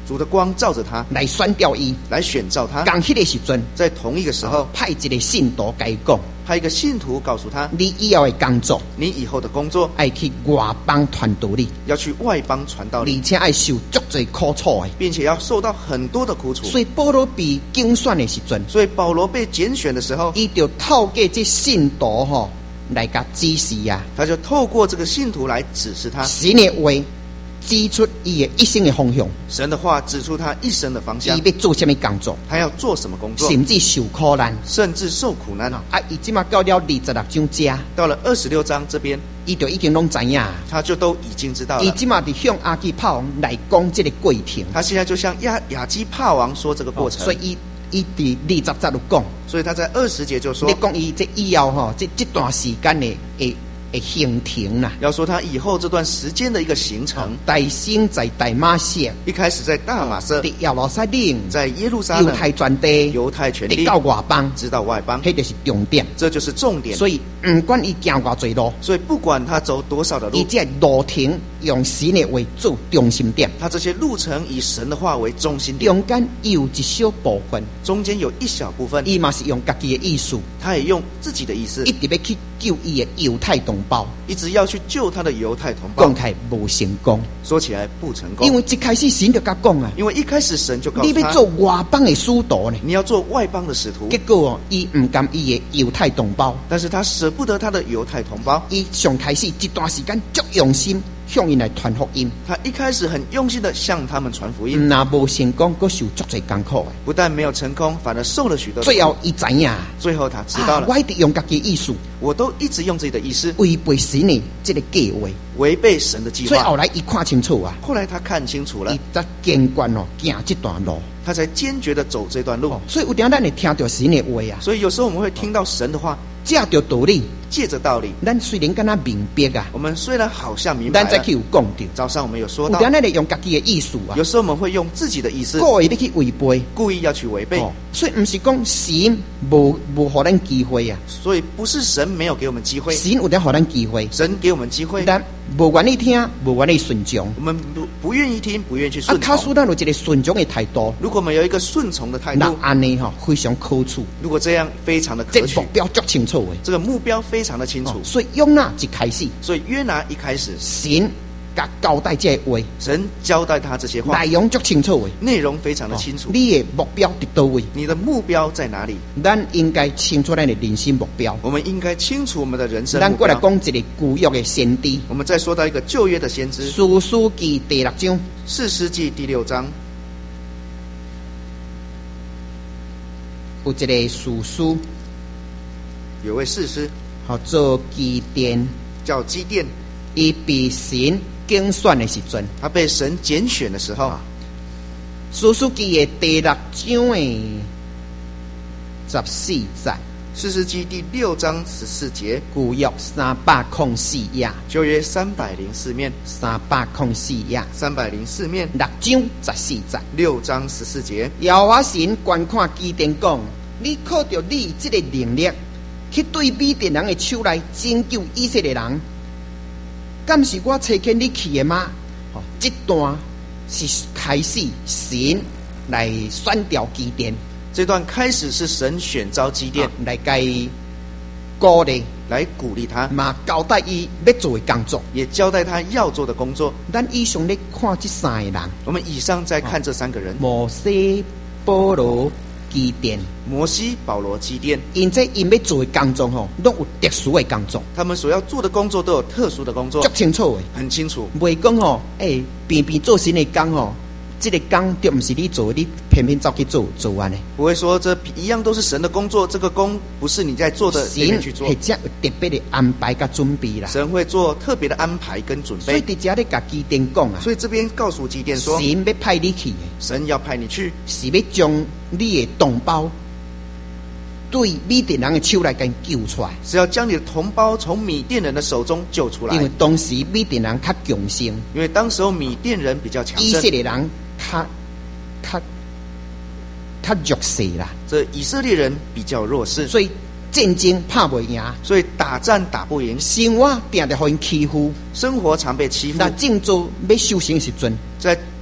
[SPEAKER 2] 主的光照着他，
[SPEAKER 1] 来选调伊，
[SPEAKER 2] 来选召他。
[SPEAKER 1] 讲迄个时阵，
[SPEAKER 2] 在同一个时候，
[SPEAKER 1] 派一个信徒甲伊讲，
[SPEAKER 2] 派一个信徒告诉他，
[SPEAKER 1] 你以后的工作，
[SPEAKER 2] 你以后的工作
[SPEAKER 1] 爱去外邦传道理，
[SPEAKER 2] 要去外邦传道理，
[SPEAKER 1] 而且爱受足多苦楚的，
[SPEAKER 2] 并且要受到很多的苦楚。
[SPEAKER 1] 所以保罗被竞选的时阵，
[SPEAKER 2] 所以保罗被拣选的时候，
[SPEAKER 1] 伊就透过这信徒吼来甲指示啊，
[SPEAKER 2] 他就透过这个信徒来指示他，
[SPEAKER 1] 神的话指出伊的一生的方向，
[SPEAKER 2] 神的话指出他一生的方向，
[SPEAKER 1] 伊要做什么工作，
[SPEAKER 2] 他要做什么工作，
[SPEAKER 1] 甚至受苦难，
[SPEAKER 2] 甚至受苦难。
[SPEAKER 1] 啊，伊即马到了二十六章遮，
[SPEAKER 2] 到了二十六章这边，
[SPEAKER 1] 伊就已经拢知影，
[SPEAKER 2] 他就都已经知道了。
[SPEAKER 1] 伊即马伫向亚基帕王来讲这个过程，
[SPEAKER 2] 他现在就向亚亚基帕王说这个过程，
[SPEAKER 1] 哦、所以伊伊伫二十节就讲，
[SPEAKER 2] 所以他在二十节就说，
[SPEAKER 1] 你讲伊这以后吼，这这段时间的会会行程啦，
[SPEAKER 2] 要说他以后这段时间的一个行程。
[SPEAKER 1] 大先在大马色，
[SPEAKER 2] 一开始在大马色，
[SPEAKER 1] 伫耶路撒冷，
[SPEAKER 2] 在耶路撒冷，
[SPEAKER 1] 犹太全地，
[SPEAKER 2] 犹太全地，
[SPEAKER 1] 到外邦，
[SPEAKER 2] 直到外邦，
[SPEAKER 1] 迄就是重点，
[SPEAKER 2] 这就是重点。
[SPEAKER 1] 所以唔管伊行偌侪路，
[SPEAKER 2] 所以不管他走多少的路，
[SPEAKER 1] 伊这路程用神的话做中心点，
[SPEAKER 2] 他这些路程以神的话为中心点，
[SPEAKER 1] 中间有一小部分，
[SPEAKER 2] 中间有一小部分，
[SPEAKER 1] 伊嘛是用家己的意思，
[SPEAKER 2] 他也用自己的意思，
[SPEAKER 1] 一直要去救伊的犹太同胞，
[SPEAKER 2] 一直要去救他的犹太同胞，
[SPEAKER 1] 讲起来无成功，
[SPEAKER 2] 说起来不成功，
[SPEAKER 1] 因为一开始神就甲讲啊，
[SPEAKER 2] 因为一开始神就告诉他，
[SPEAKER 1] 你要做外邦的使徒呢，
[SPEAKER 2] 你要做外邦的使徒，
[SPEAKER 1] 结果哦，伊唔甘伊的犹太同胞，
[SPEAKER 2] 但是他舍不得他的犹太同胞，
[SPEAKER 1] 伊上开始一段时间足用心向因来传福音，
[SPEAKER 2] 他一开始很用心的向他们传福音，
[SPEAKER 1] 那无成功，佫受足侪艰苦的，
[SPEAKER 2] 不但没有成功，反而受了许多。
[SPEAKER 1] 最后伊知影，
[SPEAKER 2] 最后他知道了，
[SPEAKER 1] 啊、我一直用家己的意思，
[SPEAKER 2] 我都一直用自己的意思，
[SPEAKER 1] 违背神的这个计划，
[SPEAKER 2] 违背神的计划。
[SPEAKER 1] 所以后来伊看清楚啊，
[SPEAKER 2] 后来他看清楚了，
[SPEAKER 1] 伊才坚决哦行这段路，
[SPEAKER 2] 他才坚决的走这段路。
[SPEAKER 1] 哦、所以有点咱会听到神的话啊，
[SPEAKER 2] 所以有时候我们会听到神的话，
[SPEAKER 1] 借着道理，
[SPEAKER 2] 借着道理，
[SPEAKER 1] 咱虽然敢若明白啊，
[SPEAKER 2] 我们虽然好像明白了，
[SPEAKER 1] 咱再去有讲到。
[SPEAKER 2] 早上我们有说到，
[SPEAKER 1] 有点咱会用家己的意思啊，
[SPEAKER 2] 有时候我们会用自己的意思，
[SPEAKER 1] 故意要去违背，
[SPEAKER 2] 故意要去违背。
[SPEAKER 1] 哦、所以不是讲神无无互咱机会啊，
[SPEAKER 2] 所以不是神没有给我们机会，
[SPEAKER 1] 神有点互咱机会，
[SPEAKER 2] 神给我们机会，
[SPEAKER 1] 但无愿意听，无愿意顺从，
[SPEAKER 2] 我们不不愿意听，不愿意去
[SPEAKER 1] 啊，
[SPEAKER 2] 顺从。
[SPEAKER 1] 卡使咱有一个顺从的态度，
[SPEAKER 2] 如果我们有一个顺从的态度，
[SPEAKER 1] 那安尼吼非常可取。
[SPEAKER 2] 如果这样非常的可取，
[SPEAKER 1] 这目标足清楚的，
[SPEAKER 2] 这个目标非常的清楚。
[SPEAKER 1] 哦、所以约拿一开始，
[SPEAKER 2] 所以约拿一开始，
[SPEAKER 1] 神甲交代这话，
[SPEAKER 2] 神交代他这些话，
[SPEAKER 1] 内容足清楚的，
[SPEAKER 2] 内容非常的清楚。
[SPEAKER 1] 哦、你的目标伫倒位？
[SPEAKER 2] 你的目标在哪里？
[SPEAKER 1] 咱应该清楚咱的人生目标。
[SPEAKER 2] 我们应该清楚我们的人生目标。
[SPEAKER 1] 咱过来讲一个旧约的先知。
[SPEAKER 2] 我们再说到一个旧约的先知，
[SPEAKER 1] 士师記第六章。
[SPEAKER 2] 士師記第六章
[SPEAKER 1] 有一个士師，
[SPEAKER 2] 有位士師，
[SPEAKER 1] 叫做基甸，
[SPEAKER 2] 叫基甸。
[SPEAKER 1] 伊被神競選的時陣，
[SPEAKER 2] 他被神揀選的時候，
[SPEAKER 1] 士師記的第六章的十四節，
[SPEAKER 2] 士師記第六章十四節，
[SPEAKER 1] 舊約三百零四頁，
[SPEAKER 2] 舊約三百零四面，
[SPEAKER 1] 三百零四頁，
[SPEAKER 2] 三百零四面，
[SPEAKER 1] 六章十四節，
[SPEAKER 2] 六章十四節。
[SPEAKER 1] 耶和華神觀看基甸講：你靠着你這個能力，去對米甸人的手來拯救以色列人。敢是我差遣你去的嗎？哦，這段是開始神來選調基甸，
[SPEAKER 2] 這段開始是神選召基甸，
[SPEAKER 1] 啊、來給鼓勵，
[SPEAKER 2] 來鼓勵他，
[SPEAKER 1] 嘛交代伊要做的工作，
[SPEAKER 2] 也交代他要做的工作。
[SPEAKER 1] 咱以上咧看這三個人，
[SPEAKER 2] 我們以上在看這三個人：
[SPEAKER 1] 摩西、保羅、基甸。
[SPEAKER 2] 摩西、保羅、基甸，
[SPEAKER 1] 因這因要做的工作吼，都有特殊的工作。
[SPEAKER 2] 他們所要做的工作都有特殊的工作，
[SPEAKER 1] 足清楚的，
[SPEAKER 2] 很清楚。
[SPEAKER 1] 袂講吼，誒，偏偏做神的工吼，這個工就唔是你做的，你偏偏走去做做完的。
[SPEAKER 2] 不會說這一樣都是神的工作，這個工不是你在做的，你去做。
[SPEAKER 1] 神係有特別的安排甲準備啦。
[SPEAKER 2] 神會做特別的安排跟準備。
[SPEAKER 1] 所以伫遮咧甲基甸講啊，
[SPEAKER 2] 所以這邊告訴基甸說，
[SPEAKER 1] 神要派你去的，
[SPEAKER 2] 神要派你去，
[SPEAKER 1] 是要將你的同胞對米甸人的手來給救出來，
[SPEAKER 2] 是要將你的同胞從米甸人的手中救出來。
[SPEAKER 1] 因為當時米甸人較強盛，
[SPEAKER 2] 因為當時候米甸人比較強盛，
[SPEAKER 1] 以色列人較較較弱勢啦。
[SPEAKER 2] 這以色列人比較弱勢，
[SPEAKER 1] 所以戰爭拍袂贏，
[SPEAKER 2] 所以打戰打不贏，
[SPEAKER 1] 生活定定互因欺負，
[SPEAKER 2] 生活常被欺負。
[SPEAKER 1] 那正做要修行的時陣，
[SPEAKER 2] 在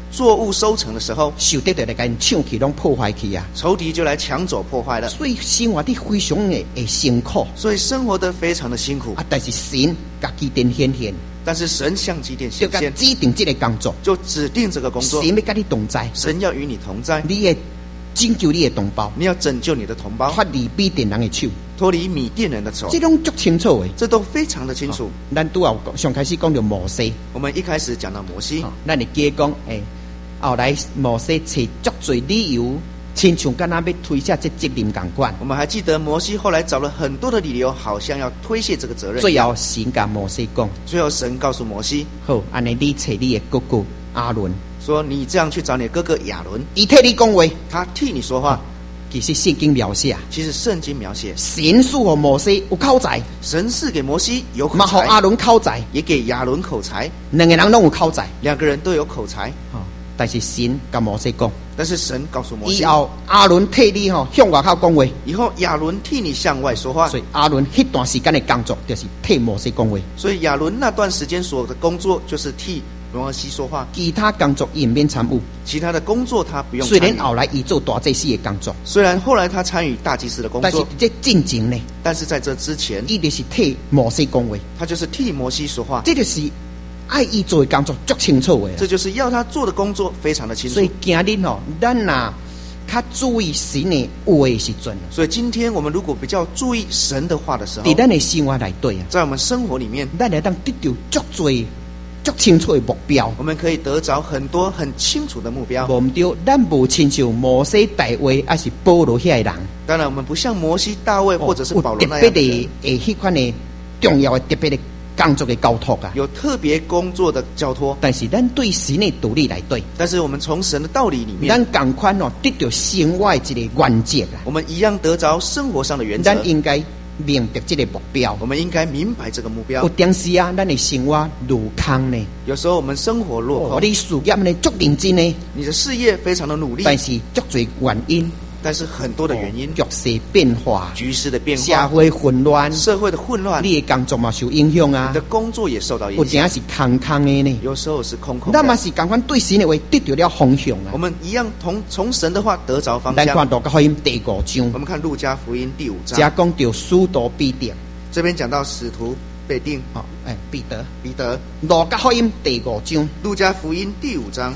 [SPEAKER 2] 作物收成的时候，
[SPEAKER 1] 受敌就来甲因抢去，拢破坏去啊！
[SPEAKER 2] 仇敌就来抢走破坏了，
[SPEAKER 1] 所以生活得非常的会辛苦
[SPEAKER 2] 所以生活得非常的辛苦
[SPEAKER 1] 啊！但是神甲基甸显现，
[SPEAKER 2] 但是神向基甸
[SPEAKER 1] 就甲
[SPEAKER 2] 显现，
[SPEAKER 1] 指定这个工作，
[SPEAKER 2] 就指定这个工作，
[SPEAKER 1] 神要甲你同在，
[SPEAKER 2] 神要与你同在，
[SPEAKER 1] 你会拯救你的同胞，
[SPEAKER 2] 你要拯救你的同胞，
[SPEAKER 1] 脱离米甸人的手，
[SPEAKER 2] 脱离米甸人的手，
[SPEAKER 1] 这种足清楚的。
[SPEAKER 2] 这都非常的清楚。
[SPEAKER 1] 咱拄有上开始讲到摩西，
[SPEAKER 2] 我们一开始讲到摩西，
[SPEAKER 1] 哦咱会记讲，诶、后来摩西找足侪理由，亲像敢若要推卸这责任共款。
[SPEAKER 2] 我们还记得摩西后来找了很多的理由，好像要推卸这个责任。
[SPEAKER 1] 最后神甲摩西讲：
[SPEAKER 2] 最后神告诉摩西，
[SPEAKER 1] 好，安尼你找你的哥哥阿伦，
[SPEAKER 2] 说你这样去找你的哥哥亚伦，
[SPEAKER 1] 伊替你讲话，
[SPEAKER 2] 他替你说话。
[SPEAKER 1] 其实圣经描写，
[SPEAKER 2] 其实圣经描写，
[SPEAKER 1] 神赐予摩西有口才，
[SPEAKER 2] 神赐给摩西有口
[SPEAKER 1] 嘛互
[SPEAKER 2] 才，
[SPEAKER 1] 阿伦口才，
[SPEAKER 2] 也给亚伦口才，
[SPEAKER 1] 两个人拢有口才。
[SPEAKER 2] 两个人都有口才。
[SPEAKER 1] 哦，但是神甲摩西讲，
[SPEAKER 2] 但是神告诉摩西，
[SPEAKER 1] 以后阿伦替你吼向外口讲话，
[SPEAKER 2] 以后亚伦替你向外说话。
[SPEAKER 1] 所以阿伦迄段时间的工作就是替摩西讲话，
[SPEAKER 2] 所以亚伦那段时间所有的工作就是替摩西说话，
[SPEAKER 1] 其他工作伊毋免参与。
[SPEAKER 2] 其他的工作他不用参与。
[SPEAKER 1] 虽然后来伊做大祭司的工作，
[SPEAKER 2] 虽然后来他参与大祭司的工作，
[SPEAKER 1] 但是这进前呢，
[SPEAKER 2] 但是在这之前，
[SPEAKER 1] 伊就是替摩西讲话，
[SPEAKER 2] 他就是替摩西说话。
[SPEAKER 1] 这就是爱伊做的工作足清楚的。
[SPEAKER 2] 这就是要他做的工作非常的清楚
[SPEAKER 1] 所。以今日吼，咱若较注意神的话的时阵，
[SPEAKER 2] 所以今天我们如果比较注意神的话的时候，
[SPEAKER 1] 伫咱的生活内底啊，
[SPEAKER 2] 在我们生活里面，
[SPEAKER 1] 咱会当得到足多足清楚的目标。
[SPEAKER 2] 我们可以得着很多很清楚的目标。
[SPEAKER 1] 无毋对，咱无亲像摩西、大卫，还是保罗遐个人，
[SPEAKER 2] 当然，我们不像摩西、大卫或者是保罗
[SPEAKER 1] 有特别
[SPEAKER 2] 那样的人
[SPEAKER 1] 的诶，迄款的重要的特别的工作的交托啊。
[SPEAKER 2] 有特别工作的交托，
[SPEAKER 1] 但是咱对神的道理来对，
[SPEAKER 2] 但是我们从神的道理里面，
[SPEAKER 1] 咱共款哦，得到生活的一个原则啊。
[SPEAKER 2] 我们一样得着生活上的原则。
[SPEAKER 1] 咱应该明白这个目标。
[SPEAKER 2] 我们应该明白这个目标
[SPEAKER 1] 有。当时啊，咱的生活如空呢，
[SPEAKER 2] 有时候我们生活落
[SPEAKER 1] 哦，
[SPEAKER 2] 后，
[SPEAKER 1] 你事业呢足认真呢，
[SPEAKER 2] 你的事业非常的努力，
[SPEAKER 1] 但是足多原因，
[SPEAKER 2] 但是很多的原因，
[SPEAKER 1] 局势变化，
[SPEAKER 2] 局势的变
[SPEAKER 1] 社
[SPEAKER 2] 化，
[SPEAKER 1] 会混乱，
[SPEAKER 2] 社会的混乱，
[SPEAKER 1] 你的工作嘛受影响啊
[SPEAKER 2] 你的，工作也受到
[SPEAKER 1] 有
[SPEAKER 2] 影响，
[SPEAKER 1] 阵是空空的呢。
[SPEAKER 2] 有时候是空空
[SPEAKER 1] 咱嘛
[SPEAKER 2] 的。
[SPEAKER 1] 是共款对神的话得到了方向啊
[SPEAKER 2] 我。们一样从从神的话得着方
[SPEAKER 1] 咱看
[SPEAKER 2] 向。
[SPEAKER 1] 路加福音第五章
[SPEAKER 2] 我，们看路加福音第五
[SPEAKER 1] 只
[SPEAKER 2] 章，
[SPEAKER 1] 讲到使徒彼得，
[SPEAKER 2] 这边讲到使徒被定，
[SPEAKER 1] 哦，哎，彼得，
[SPEAKER 2] 彼得。
[SPEAKER 1] 路加福音第五章
[SPEAKER 2] 路加福音第五章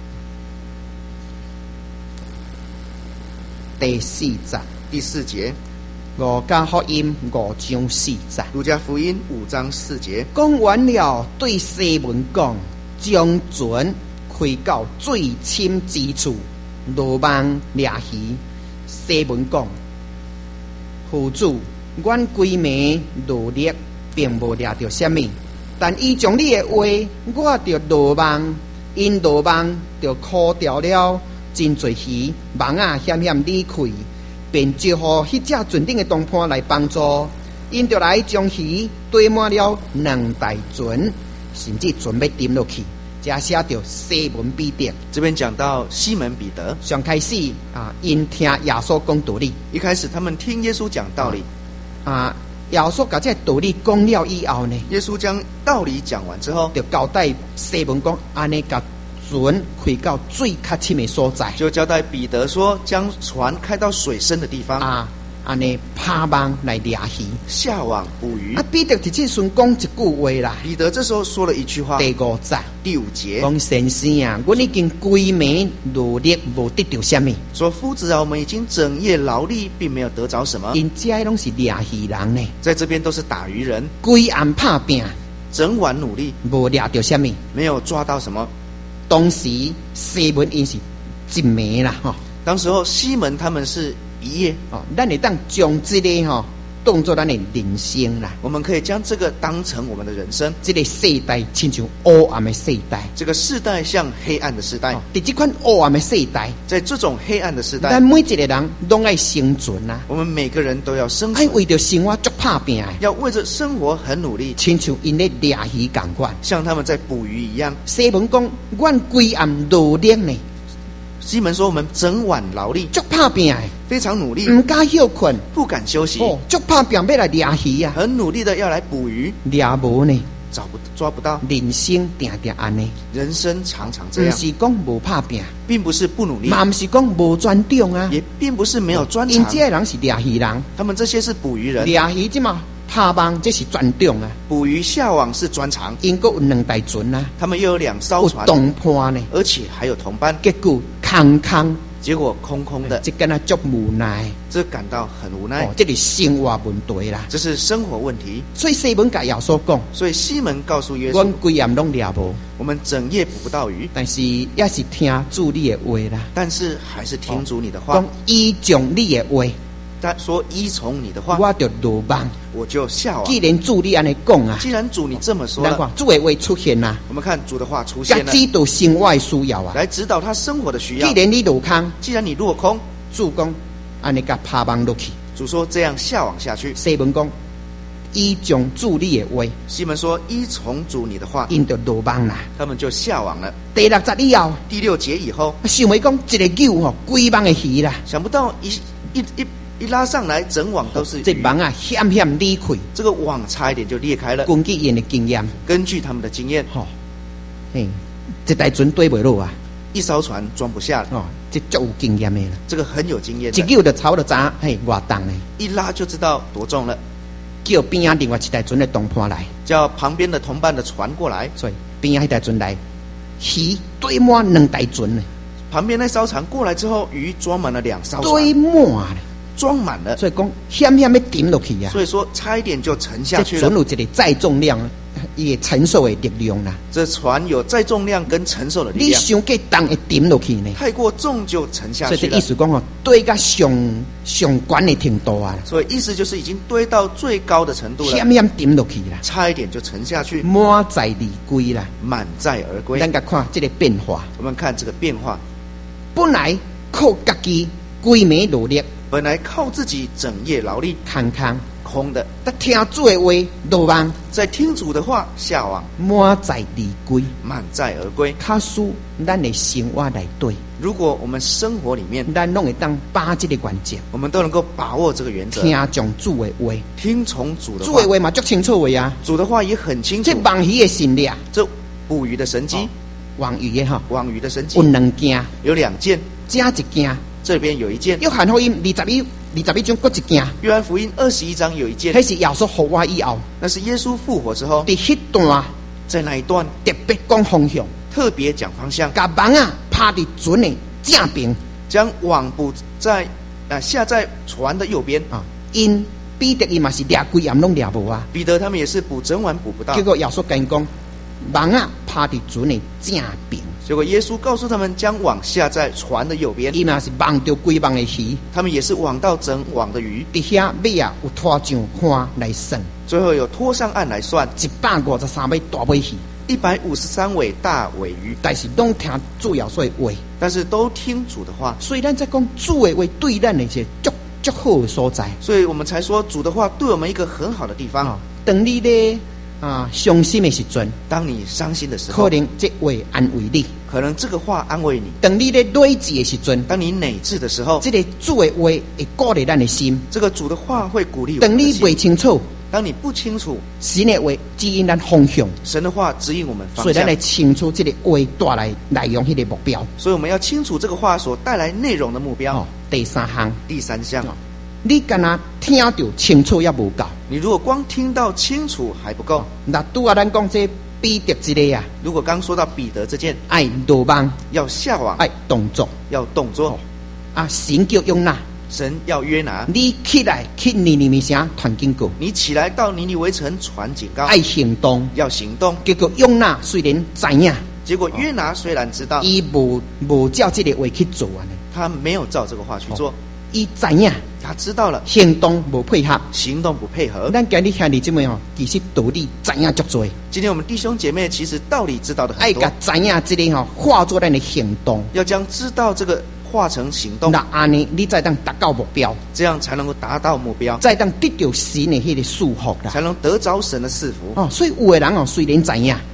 [SPEAKER 1] 第四节，
[SPEAKER 2] 第四节，
[SPEAKER 1] 路加福音五章四节。
[SPEAKER 2] 路加福音五章四节，
[SPEAKER 1] 讲完了，对西门讲，将船开到最深之处，落网掠鱼。西门讲：夫主，阮规暝努力，并无掠到什么，但伊将你的话，我就落网，因落网就枯掉了真侪鱼，网啊险险离开，便招呼迄只船顶的同伴来帮助。因就来将鱼堆满了两大船，甚至船要沉落去。这写着西门彼得。
[SPEAKER 2] 这边讲到西门彼得，
[SPEAKER 1] 上开始啊，因听耶稣讲道理
[SPEAKER 2] 一开始他们听耶稣讲道理，
[SPEAKER 1] 啊，耶稣把这道理讲了以后呢，
[SPEAKER 2] 耶稣将道理讲完之后，
[SPEAKER 1] 就交代西门讲，安尼把船开到最较深的所在
[SPEAKER 2] 就交代彼得说，将船开到水深的地方，
[SPEAKER 1] 啊，安尼拍网来掠鱼。
[SPEAKER 2] 下网捕鱼
[SPEAKER 1] 啊，。彼得直接顺讲一句话啦，
[SPEAKER 2] 彼得这时候说了一句话，
[SPEAKER 1] 第五节。
[SPEAKER 2] 第五节
[SPEAKER 1] 讲先生啊，阮已经规暝努力，无得到什么，
[SPEAKER 2] 说：“夫子啊，我们已经整夜劳力，并没有得着什么。
[SPEAKER 1] 因这拢是掠鱼人呢，
[SPEAKER 2] 在这边都是打鱼人，
[SPEAKER 1] 规暗拍拼，
[SPEAKER 2] 整晚努力，
[SPEAKER 1] 无掠到什么。
[SPEAKER 2] 没有抓到什么。
[SPEAKER 1] 当时西门因是一暝啦，吼、
[SPEAKER 2] 当时候西门他们是一夜，
[SPEAKER 1] 哦，咱会当将这个吼、当做咱的人生啦。
[SPEAKER 2] 我们可以将这个当成我们的人生。
[SPEAKER 1] 这个世代亲像黑暗的世代，
[SPEAKER 2] 这个世代像黑暗的世代，
[SPEAKER 1] 哦，在这款黑暗的世代，
[SPEAKER 2] 在这种黑暗的时代
[SPEAKER 1] 咱，每一个人拢爱生存啊，
[SPEAKER 2] 我们每个人都要生
[SPEAKER 1] 爱
[SPEAKER 2] 存，
[SPEAKER 1] 为着生活足拍拼的，
[SPEAKER 2] 要为着生活很努力，
[SPEAKER 1] 亲像因咧掠鱼共款。
[SPEAKER 2] 像他们在捕鱼一样。
[SPEAKER 1] 西门讲，阮规暗努力呢，
[SPEAKER 2] 西门说：“我们整晚劳力，
[SPEAKER 1] 足拍拼的，
[SPEAKER 2] 非常努力，
[SPEAKER 1] 毋敢休困，
[SPEAKER 2] 不敢休息，
[SPEAKER 1] 哦，足拍拼要来掠鱼啊，
[SPEAKER 2] 很努力的要来捕鱼，
[SPEAKER 1] 掠无呢，
[SPEAKER 2] 找不抓不到。
[SPEAKER 1] 人生定定安尼，
[SPEAKER 2] 人生常常这
[SPEAKER 1] 不
[SPEAKER 2] 样，
[SPEAKER 1] 是讲无拍拼，
[SPEAKER 2] 并不是不努力，
[SPEAKER 1] 嘛不是讲无专长啊。
[SPEAKER 2] 也并不是没有专长。
[SPEAKER 1] 因这些人是掠鱼人，
[SPEAKER 2] 他们这些是捕鱼人，
[SPEAKER 1] 掠鱼即嘛拍网这是专长啊。
[SPEAKER 2] 捕鱼下网是专长。
[SPEAKER 1] 因国有两台船啊，
[SPEAKER 2] 他们又有两艘
[SPEAKER 1] 有
[SPEAKER 2] 船，
[SPEAKER 1] 同伴呢，
[SPEAKER 2] 而且还有同伴，
[SPEAKER 1] 结果空空，
[SPEAKER 2] 结果空空的，
[SPEAKER 1] 这跟他足无奈。
[SPEAKER 2] 这感到很无奈。
[SPEAKER 1] 哦，这是生活问题啦。
[SPEAKER 2] 这是生活问题。
[SPEAKER 1] 所以西门甲耶稣讲，
[SPEAKER 2] 所以西门告诉耶稣，
[SPEAKER 1] 阮规夜拢掠无，
[SPEAKER 2] 我们整夜捕不到鱼，
[SPEAKER 1] 但是也是听主你的话啦。
[SPEAKER 2] 但是还是听主你的话
[SPEAKER 1] 讲。依从你的话，
[SPEAKER 2] 他说依从你的话，
[SPEAKER 1] 我就落网。
[SPEAKER 2] 我就下网。
[SPEAKER 1] 既然主你安尼讲啊，
[SPEAKER 2] 既然主你这么说了，
[SPEAKER 1] 咱看主的话出现啦，
[SPEAKER 2] 我们看主的话出
[SPEAKER 1] 甲
[SPEAKER 2] 现了，
[SPEAKER 1] 指导生活的需要啊。
[SPEAKER 2] 来指导他生活的需要。
[SPEAKER 1] 既然你落空，
[SPEAKER 2] 既然你落空，
[SPEAKER 1] 主讲安尼甲拍网落去。
[SPEAKER 2] 主说这样下网下去。
[SPEAKER 1] 西门讲依从主你的话，
[SPEAKER 2] 西门说依从主你的话，
[SPEAKER 1] 因就落网啦。
[SPEAKER 2] 他们就下网了。
[SPEAKER 1] 第六节以后，
[SPEAKER 2] 第六节以后，
[SPEAKER 1] 想为讲一个牛吼，规网的鱼啦，
[SPEAKER 2] 想不到一一一一拉上来，整网都是鱼，
[SPEAKER 1] 这网啊险险离开。
[SPEAKER 2] 这个网差一点就裂开了。
[SPEAKER 1] 根据因的经验，
[SPEAKER 2] 根据他们的经验，
[SPEAKER 1] 吼、嘿，这台船对不落啊，
[SPEAKER 2] 一艘船装不下了。
[SPEAKER 1] 哦，这足有经验的啦。
[SPEAKER 2] 这个很有经验
[SPEAKER 1] 一
[SPEAKER 2] 的，
[SPEAKER 1] 扭就草就知，嘿，偌重呢。
[SPEAKER 2] 一拉就知道多重了。
[SPEAKER 1] 叫边啊另外一台船的同伴来，
[SPEAKER 2] 叫旁边的同伴的船过来，
[SPEAKER 1] 所以边啊迄台船来，鱼堆满两台船呢，
[SPEAKER 2] 旁边那艘船过来之后，鱼装满了两艘
[SPEAKER 1] 堆
[SPEAKER 2] 船，
[SPEAKER 1] 满了，
[SPEAKER 2] 装满了。
[SPEAKER 1] 所以讲险险要沉落去啊。
[SPEAKER 2] 所以说差一点就沉下
[SPEAKER 1] 这
[SPEAKER 2] 去了。
[SPEAKER 1] 船有一个载重量，伊会承受的力量啦。
[SPEAKER 2] 这船有载重量跟承受的力
[SPEAKER 1] 你
[SPEAKER 2] 量，
[SPEAKER 1] 想过重会沉落去呢？
[SPEAKER 2] 太过重就沉下
[SPEAKER 1] 所以这
[SPEAKER 2] 去了。
[SPEAKER 1] 意思讲哦，堆到上上悬的程度啊，
[SPEAKER 2] 所以意思就是已经堆到最高的程度了，
[SPEAKER 1] 险险沉落去啦，
[SPEAKER 2] 差一点就沉下去，
[SPEAKER 1] 满载而归啦。
[SPEAKER 2] 满载而归。
[SPEAKER 1] 咱甲看这个变化，
[SPEAKER 2] 我们看这个变化，
[SPEAKER 1] 本来靠家己规暝努力，
[SPEAKER 2] 本来靠自己整夜劳力，
[SPEAKER 1] 空空，
[SPEAKER 2] 空的，
[SPEAKER 1] 但听主的话，落网
[SPEAKER 2] 在听主的话下网，
[SPEAKER 1] 满载而归。
[SPEAKER 2] 满载而归。
[SPEAKER 1] 卡输咱的生活来对，
[SPEAKER 2] 如果我们生活里面，
[SPEAKER 1] 咱拢会当把这个原则，
[SPEAKER 2] 我们都能够把握这个原则，
[SPEAKER 1] 听从主的话，
[SPEAKER 2] 听从主的话
[SPEAKER 1] 主的。话嘛足清楚的啊。
[SPEAKER 2] 主的话也很清楚
[SPEAKER 1] 这，网鱼的神力，
[SPEAKER 2] 这捕鱼的神机，
[SPEAKER 1] 网鱼的哈，
[SPEAKER 2] 网鱼的神机
[SPEAKER 1] 有两件，
[SPEAKER 2] 有两件，
[SPEAKER 1] 加一件。
[SPEAKER 2] 这边有一件。
[SPEAKER 1] 约翰福音二十一二十一章各一件，
[SPEAKER 2] 约翰福音二十一章有一件，
[SPEAKER 1] 迄是耶稣复活以后，
[SPEAKER 2] 那是耶稣复活之后，
[SPEAKER 1] 伫迄段
[SPEAKER 2] 在那一段
[SPEAKER 1] 特别讲方向，
[SPEAKER 2] 特别讲方向，
[SPEAKER 1] 甲网啊拍伫船的正边
[SPEAKER 2] 将网捕在啊下在船的右边。
[SPEAKER 1] 啊，因彼得伊嘛是掠规暗拢掠无啊，
[SPEAKER 2] 彼得他们也是捕整晚捕不到
[SPEAKER 1] 结，果耶稣跟讲，网啊拍伫船的正边，
[SPEAKER 2] 结果耶稣告诉他们将网下在船的右边，
[SPEAKER 1] 伊嘛是网着规网的鱼，
[SPEAKER 2] 他们也是网到整网的鱼，
[SPEAKER 1] 伫遐尾啊有拖上看来算，
[SPEAKER 2] 最后有拖上岸来算
[SPEAKER 1] 一百五十三尾大尾鱼，
[SPEAKER 2] 一百五十三尾大尾鱼，
[SPEAKER 1] 但是拢听主耶稣的话，
[SPEAKER 2] 但是都听主的话，
[SPEAKER 1] 所以咱在讲主的话对咱的是足足好的所在。
[SPEAKER 2] 所以我们才说主的话对我们一个很好的地方。
[SPEAKER 1] 啊，当你咧啊伤心的时阵，
[SPEAKER 2] 当你伤心的时候，
[SPEAKER 1] 可能这话安慰你；
[SPEAKER 2] 可能这个话安慰你；
[SPEAKER 1] 当你咧内志的时阵，
[SPEAKER 2] 当你馁志的时候，
[SPEAKER 1] 这个主的话会鼓励咱的心。
[SPEAKER 2] 这个主的话会鼓励我
[SPEAKER 1] 当你
[SPEAKER 2] 们的心。
[SPEAKER 1] 未清楚，
[SPEAKER 2] 当你不清楚
[SPEAKER 1] 神的话指引咱方向，
[SPEAKER 2] 神的话指引我们方向
[SPEAKER 1] 所以咱来，清楚这个话带来内容迄个目标。
[SPEAKER 2] 所以我们要清楚这个话所带来内容的目标。
[SPEAKER 1] 哦，第三项，
[SPEAKER 2] 第三项，
[SPEAKER 1] 你敢若听着清楚也无够。
[SPEAKER 2] 你如果光听到清楚还不够，
[SPEAKER 1] 那拄啊，咱讲这彼得之类啊，
[SPEAKER 2] 如果刚说到彼得这件
[SPEAKER 1] 爱落网，
[SPEAKER 2] 要下网，
[SPEAKER 1] 爱动作
[SPEAKER 2] 要动作，
[SPEAKER 1] 啊，神叫用呐，
[SPEAKER 2] 神要约拿，
[SPEAKER 1] 你起来去尼尼微城传警告，
[SPEAKER 2] 你起来到尼尼微城传警告，
[SPEAKER 1] 爱行动。
[SPEAKER 2] 要行动。
[SPEAKER 1] 结果用呐虽然知影，
[SPEAKER 2] 结果约拿虽然知道，
[SPEAKER 1] 伊无无照这个话去做啊，
[SPEAKER 2] 他没有照这个话去做，
[SPEAKER 1] 伊知影
[SPEAKER 2] 他知道了，
[SPEAKER 1] 行动无配合。
[SPEAKER 2] 行动不配合。
[SPEAKER 1] 咱今日兄弟姊妹哦，其实道理知影足多，
[SPEAKER 2] 今天我们弟兄姐妹其实道理知道的很多
[SPEAKER 1] 爱甲，知影这个吼化作咱的行动，
[SPEAKER 2] 要将知道这个化成行动，
[SPEAKER 1] 那安尼你才当达到目标，
[SPEAKER 2] 这样才能够达到目标，
[SPEAKER 1] 才当得到神的迄个祝福啦。
[SPEAKER 2] 才能得着神的赐福。
[SPEAKER 1] 哦，所以有的人哦虽然知影，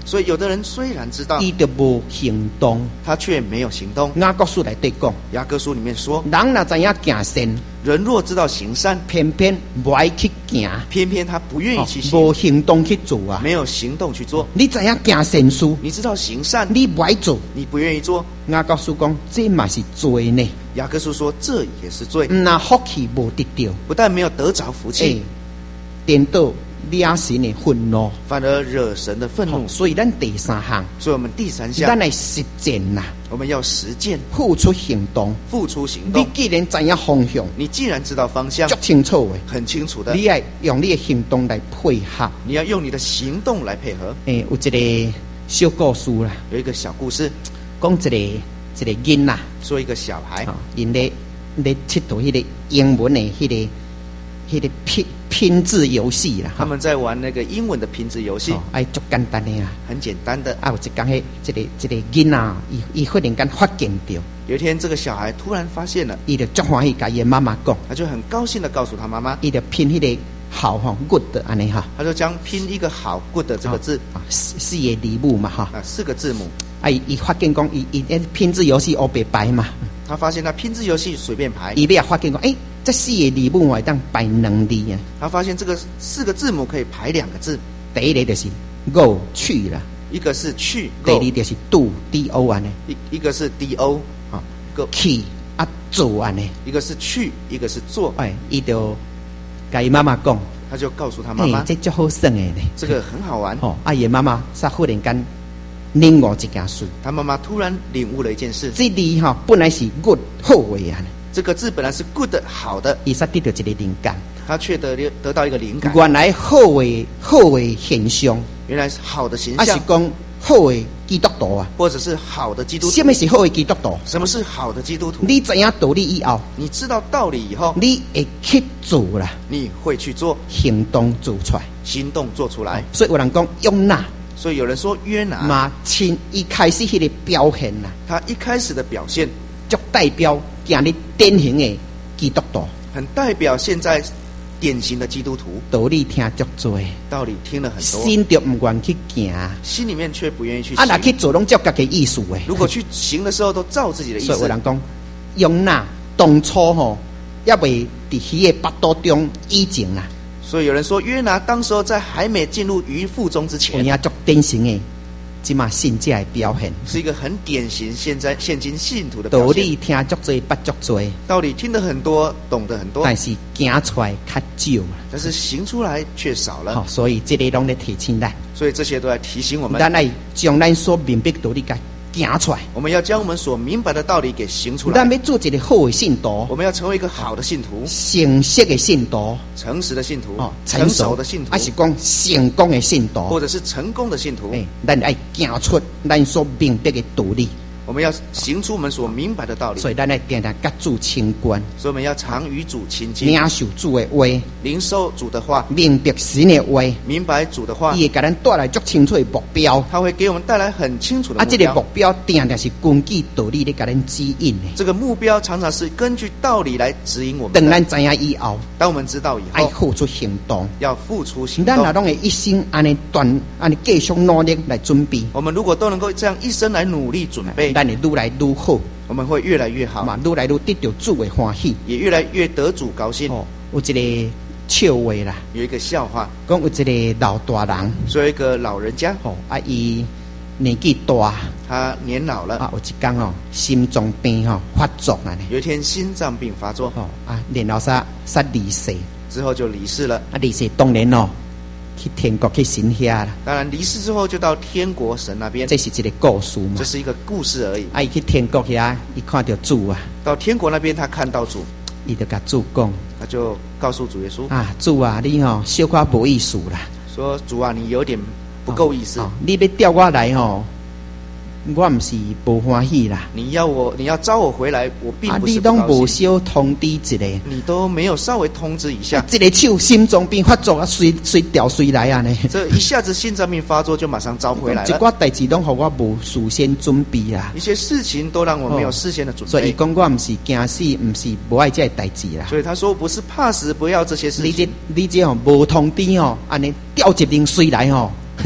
[SPEAKER 2] 所以有的人虽然知道，
[SPEAKER 1] 伊就无行动。
[SPEAKER 2] 他却没有行动。
[SPEAKER 1] 雅各书内底讲，
[SPEAKER 2] 雅各书里面说，
[SPEAKER 1] 人若知影行善，
[SPEAKER 2] 人若知道行善，
[SPEAKER 1] 偏偏不爱去行，
[SPEAKER 2] 偏偏他不愿意去行，
[SPEAKER 1] 无行动去做啊。
[SPEAKER 2] 没有行动去做。
[SPEAKER 1] 你知影行善事，
[SPEAKER 2] 你知道行善，
[SPEAKER 1] 你不爱做，
[SPEAKER 2] 你不愿意做。
[SPEAKER 1] 雅各书讲，这嘛是罪呢。
[SPEAKER 2] 雅各书说，这也是罪。
[SPEAKER 1] 那福气无得到，
[SPEAKER 2] 不但没有得着福气，
[SPEAKER 1] 颠倒惹神的愤怒，
[SPEAKER 2] 反而惹神的愤怒。
[SPEAKER 1] 所以咱第三项，
[SPEAKER 2] 所以我们第三项，
[SPEAKER 1] 咱来实践呐，
[SPEAKER 2] 我们要实践，
[SPEAKER 1] 付出行动，
[SPEAKER 2] 付出行动。
[SPEAKER 1] 你既然知影方向，
[SPEAKER 2] 你既然知道方向，
[SPEAKER 1] 足清楚的，
[SPEAKER 2] 很清楚的，
[SPEAKER 1] 你要用你的行动来配合。
[SPEAKER 2] 你要用你的行动来配合。
[SPEAKER 1] 诶，有一个小故事啦，
[SPEAKER 2] 有一个小故事，
[SPEAKER 1] 讲一个一个囡仔，
[SPEAKER 2] 说一个小孩，
[SPEAKER 1] 因咧咧佚佗迄个英文的迄、那个迄、那个拼拼字游戏啦。
[SPEAKER 2] 他们在玩那个英文的拼字游戏，
[SPEAKER 1] 哎、哦，足简单的啊，
[SPEAKER 2] 很简单的。
[SPEAKER 1] 啊，有一天迄这个这个囡仔，伊伊忽然间发现到，
[SPEAKER 2] 有一天这个小孩突然发现了，
[SPEAKER 1] 伊就足欢喜甲伊妈妈讲，
[SPEAKER 2] 他就很高兴的告诉他妈妈，
[SPEAKER 1] 伊就拼迄个好吼 good 安尼哈，
[SPEAKER 2] 他就将拼一个好 good 这个字
[SPEAKER 1] 啊，四四个字母嘛哈，
[SPEAKER 2] 啊，四个字母。
[SPEAKER 1] 啊，伊发现讲，伊伊拼字游戏黑白排嘛。
[SPEAKER 2] 他发现他拼字游戏随便排，
[SPEAKER 1] 伊要发现讲，哎、欸，这四个字母我当排两字啊。
[SPEAKER 2] 他发现这个四个字母可以排两个字。
[SPEAKER 1] 第一个就是 go 去啦，
[SPEAKER 2] 一个是去，
[SPEAKER 1] 第二就是 do d o 安尼，
[SPEAKER 2] 一一个是 d o 啊
[SPEAKER 1] go 去啊做安尼，
[SPEAKER 2] 一个是去，一个是做。
[SPEAKER 1] 哎，伊就甲伊妈妈讲，
[SPEAKER 2] 他就告诉他妈妈，
[SPEAKER 1] 欸、这足好耍的呢，
[SPEAKER 2] 这个很好玩。
[SPEAKER 1] 哦，啊，伊妈妈煞忽然间领悟一件事，
[SPEAKER 2] 他妈妈突然领悟了一件事，
[SPEAKER 1] 这字哈本来是 good 好的啊，
[SPEAKER 2] 这个字本来是 good 好的，
[SPEAKER 1] 伊煞得到一个灵感，
[SPEAKER 2] 他却得得到一个灵感，
[SPEAKER 1] 原来好的好的现象，
[SPEAKER 2] 原来是好的形
[SPEAKER 1] 啊
[SPEAKER 2] 象，
[SPEAKER 1] 是讲好的基督徒啊，
[SPEAKER 2] 或者是好的基督徒。
[SPEAKER 1] 什么是好的基督徒？
[SPEAKER 2] 什么是好的基督徒？
[SPEAKER 1] 你知影道理以后，
[SPEAKER 2] 你知道道理以后，
[SPEAKER 1] 你会去做啦，
[SPEAKER 2] 你会去做，
[SPEAKER 1] 行动做出来，
[SPEAKER 2] 行动做出来。
[SPEAKER 1] 所以有人讲用那。
[SPEAKER 2] 所以有人说约拿
[SPEAKER 1] 嘛，亲一开始迄个表现啦，
[SPEAKER 2] 他一开始的表现，
[SPEAKER 1] 就代表今日典型的基督徒，
[SPEAKER 2] 很代表现在典型的基督徒。
[SPEAKER 1] 道理听足多，
[SPEAKER 2] 道理听了很多，
[SPEAKER 1] 心就唔愿去行，
[SPEAKER 2] 心里面却不愿意去行。
[SPEAKER 1] 啊，若去做拢照家己意思诶。
[SPEAKER 2] 如果去行的时候都照自己的意思，
[SPEAKER 1] 所以有人讲，用那当初吼，也未伫鱼的腹肚中以前啦。
[SPEAKER 2] 所以有人说，约拿当时候在还没进入鱼腹中之前，
[SPEAKER 1] 有影足典型的，即嘛信者的表现，
[SPEAKER 2] 是一个很典型现在现今信徒的表现。
[SPEAKER 1] 道理听足多，捌足多，
[SPEAKER 2] 道理听得很多，懂得很多，
[SPEAKER 1] 但是行出来较少，
[SPEAKER 2] 但是行出来却少了。
[SPEAKER 1] 好，所以这个拢在提醒咱，
[SPEAKER 2] 所以这些都在提醒我们，
[SPEAKER 1] 咱来将咱所明白道理甲行出来。
[SPEAKER 2] 我们要将我们所明白的道理给行出来。
[SPEAKER 1] 咱要做一个好的信徒，
[SPEAKER 2] 我们要成为一个好的信徒，
[SPEAKER 1] 诚实的信徒，
[SPEAKER 2] 诚实的信徒，
[SPEAKER 1] 哦，
[SPEAKER 2] 成熟的信徒，
[SPEAKER 1] 还是讲成功的信徒，
[SPEAKER 2] 或者是成功的信徒。
[SPEAKER 1] 哎，咱要行出咱所明白的道理。
[SPEAKER 2] 我们要行出我们所明白的道理，
[SPEAKER 1] 所以咱要定定甲主亲近，
[SPEAKER 2] 所以我们要常与主亲近，
[SPEAKER 1] 领受主的话，
[SPEAKER 2] 领受主的话，
[SPEAKER 1] 明白神的话，
[SPEAKER 2] 明白主的话，
[SPEAKER 1] 伊会给咱带来足清楚的目标，
[SPEAKER 2] 他会给我们带来很清楚的目标。
[SPEAKER 1] 啊，这个目标定定是根据道理来给咱指引的。
[SPEAKER 2] 这个目标常常是根据道理来指引我们。
[SPEAKER 1] 等咱知影以后，
[SPEAKER 2] 当我们知道以后，
[SPEAKER 1] 要付出行动，
[SPEAKER 2] 要付出行动。
[SPEAKER 1] 咱若拢会一生安尼断，安尼继续努力来准备。
[SPEAKER 2] 我们如果都能够这样一生来努力准备，
[SPEAKER 1] 咱会愈来愈好，
[SPEAKER 2] 我们会越来越好，
[SPEAKER 1] 嘛，愈来愈得到主的欢喜，
[SPEAKER 2] 也越来越得主高兴。
[SPEAKER 1] 哦，有一个笑话啦，
[SPEAKER 2] 有一个笑话，
[SPEAKER 1] 讲有一个老大人，
[SPEAKER 2] 说有一个老人家，
[SPEAKER 1] 哦，啊，伊年纪大，
[SPEAKER 2] 他年老了，
[SPEAKER 1] 啊，有一天哦，心脏病吼、哦、发作啊呢，
[SPEAKER 2] 有一天心脏病发作，
[SPEAKER 1] 哦，啊，然后啥啥离世，
[SPEAKER 2] 之后就离世了。
[SPEAKER 1] 啊，离世当然哦，去天国去神遐啦。
[SPEAKER 2] 当然离世之后就到天国神那边，
[SPEAKER 1] 这是一个故事嘛，
[SPEAKER 2] 这是一个故事而已。
[SPEAKER 1] 啊，伊去天国遐，伊看到主啊，
[SPEAKER 2] 到天国那边他看到主，
[SPEAKER 1] 伊就甲主讲，
[SPEAKER 2] 他就告诉主耶稣
[SPEAKER 1] 啊，主啊，你吼、哦、小可无意思啦，
[SPEAKER 2] 说主啊，你有点不够意思，
[SPEAKER 1] 哦哦、你要调我来吼、哦。我唔是不欢喜啦，
[SPEAKER 2] 你要我，你要招我回来，我并不是
[SPEAKER 1] 啊、你
[SPEAKER 2] 不高兴。
[SPEAKER 1] 都无少通知一个，
[SPEAKER 2] 你都没有稍微通知一下，
[SPEAKER 1] 这个手心脏病发作啊，随随调随来啊呢。
[SPEAKER 2] 这一下子心脏病发作就马上招回来了。
[SPEAKER 1] 一寡代志拢互我无事先准备啦，
[SPEAKER 2] 一些事情都让我没有事先的准备。
[SPEAKER 1] 所以讲我唔是惊死，唔是不爱这代志啦。
[SPEAKER 2] 所以他说不是怕死，不要这些事情。
[SPEAKER 1] 你这你这吼无通知吼，安尼调一零随来吼。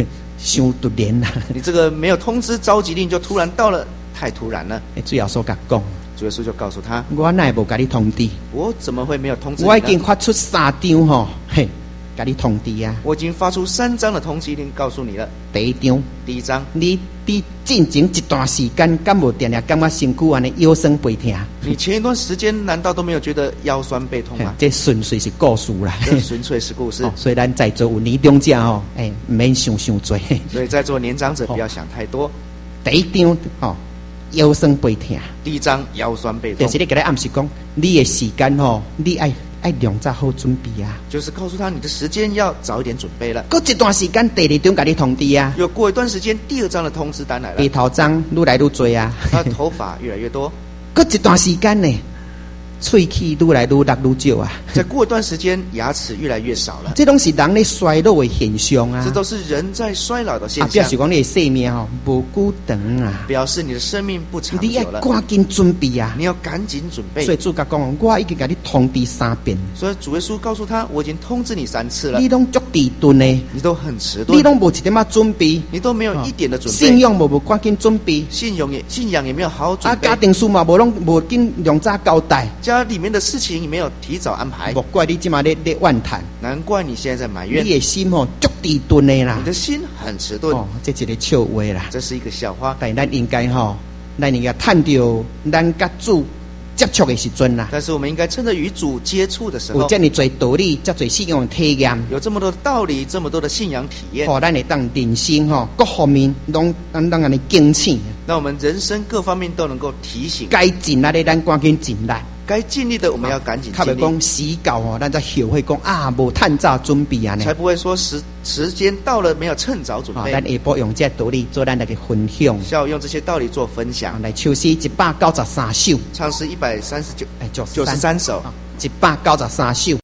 [SPEAKER 1] 伤突然啦！
[SPEAKER 2] 你这个没有通知召集令就突然到了，太突然了。
[SPEAKER 1] 主耶稣甲讲，
[SPEAKER 2] 主耶稣就告诉他：
[SPEAKER 1] 我哪会无甲你通知？
[SPEAKER 2] 我怎么会没有通知你呢？
[SPEAKER 1] 我已经发出三张吼，嘿，甲你通知啊！
[SPEAKER 2] 我已经发出三张的通缉令告诉你了。
[SPEAKER 1] 第一张，
[SPEAKER 2] 第一张，
[SPEAKER 1] 你伫进前一段时间，敢无定定感觉身躯安尼腰酸背痛？
[SPEAKER 2] 你前一段时间难道都没有觉得腰酸背痛吗？
[SPEAKER 1] 这纯粹是故事啦，
[SPEAKER 2] 这纯粹是故事。
[SPEAKER 1] 哦、所以咱在座有年长者吼，哎、欸，唔免想伤多。
[SPEAKER 2] 所以在座年长者不要想太多。
[SPEAKER 1] 第一张吼、哦，腰酸背痛。
[SPEAKER 2] 第一张腰酸背痛，
[SPEAKER 1] 就是你给他暗示讲，你的时间吼，你爱爱量早好准备啊。
[SPEAKER 2] 就是告诉他你的时间要早一点准备了。
[SPEAKER 1] 过一段时间，第二张给你通知啊。
[SPEAKER 2] 又过一段时间，第二张的通知单来了。
[SPEAKER 1] 鼻头脏愈来愈多啊。
[SPEAKER 2] 他头发越来越多。
[SPEAKER 1] 过一段时间呢，喙齿愈来愈落愈少啊。
[SPEAKER 2] 再过一段时间，牙齿越来越少了。
[SPEAKER 1] 这都是人的衰老的现象啊。
[SPEAKER 2] 这都是人在衰老的现象。
[SPEAKER 1] 啊、表示讲你的生命吼无久长啊。
[SPEAKER 2] 表示你的生命不长久了。
[SPEAKER 1] 你要赶紧准备啊！
[SPEAKER 2] 你要赶紧准备。
[SPEAKER 1] 所以主角讲，我已经给你通知三遍。
[SPEAKER 2] 所以主耶稣告诉他，我已经通知你三次了。
[SPEAKER 1] 你拢足迟钝呢？
[SPEAKER 2] 你都很迟钝。
[SPEAKER 1] 你拢无一点仔准备。
[SPEAKER 2] 你都没有一点的准备。
[SPEAKER 1] 信仰无无赶紧准备。
[SPEAKER 2] 信仰也信仰也没有好好准备。
[SPEAKER 1] 啊，家庭事嘛无拢无紧量早交代。
[SPEAKER 2] 家里面的事情你没有提早安排。
[SPEAKER 1] 莫怪你今嘛咧咧怨叹。
[SPEAKER 2] 难怪你现在在埋怨。
[SPEAKER 1] 你的心吼足迟钝的啦。
[SPEAKER 2] 你的心很迟钝。
[SPEAKER 1] 哦，这是一个笑话啦。
[SPEAKER 2] 这是一个笑话。
[SPEAKER 1] 但咱应该吼，咱应该探到咱甲主接触的时阵啦。
[SPEAKER 2] 但是我们应该趁着与主接触的时候，
[SPEAKER 1] 有这么多道理，这多信仰体验，
[SPEAKER 2] 有这么多的道理，这么多的信仰体验，
[SPEAKER 1] 好，咱会当人生吼各方面拢咱当安尼警醒。
[SPEAKER 2] 那我们人生各方面都能够提醒，
[SPEAKER 1] 该尽力的咱赶紧尽力。
[SPEAKER 2] 该尽力的我们要赶紧尽力。
[SPEAKER 1] 较袂讲时到哦，咱才后悔讲啊，无趁早准备啊呢，
[SPEAKER 2] 才不会说时时间到了没有趁早准备。
[SPEAKER 1] 咱下晡用这道理做咱来个分享，
[SPEAKER 2] 需要用这些道理做分享。
[SPEAKER 1] 来唱诗一百九十三首，
[SPEAKER 2] 唱诗一百三十九，
[SPEAKER 1] 哎，
[SPEAKER 2] 九十三首，
[SPEAKER 1] 一百九十三首。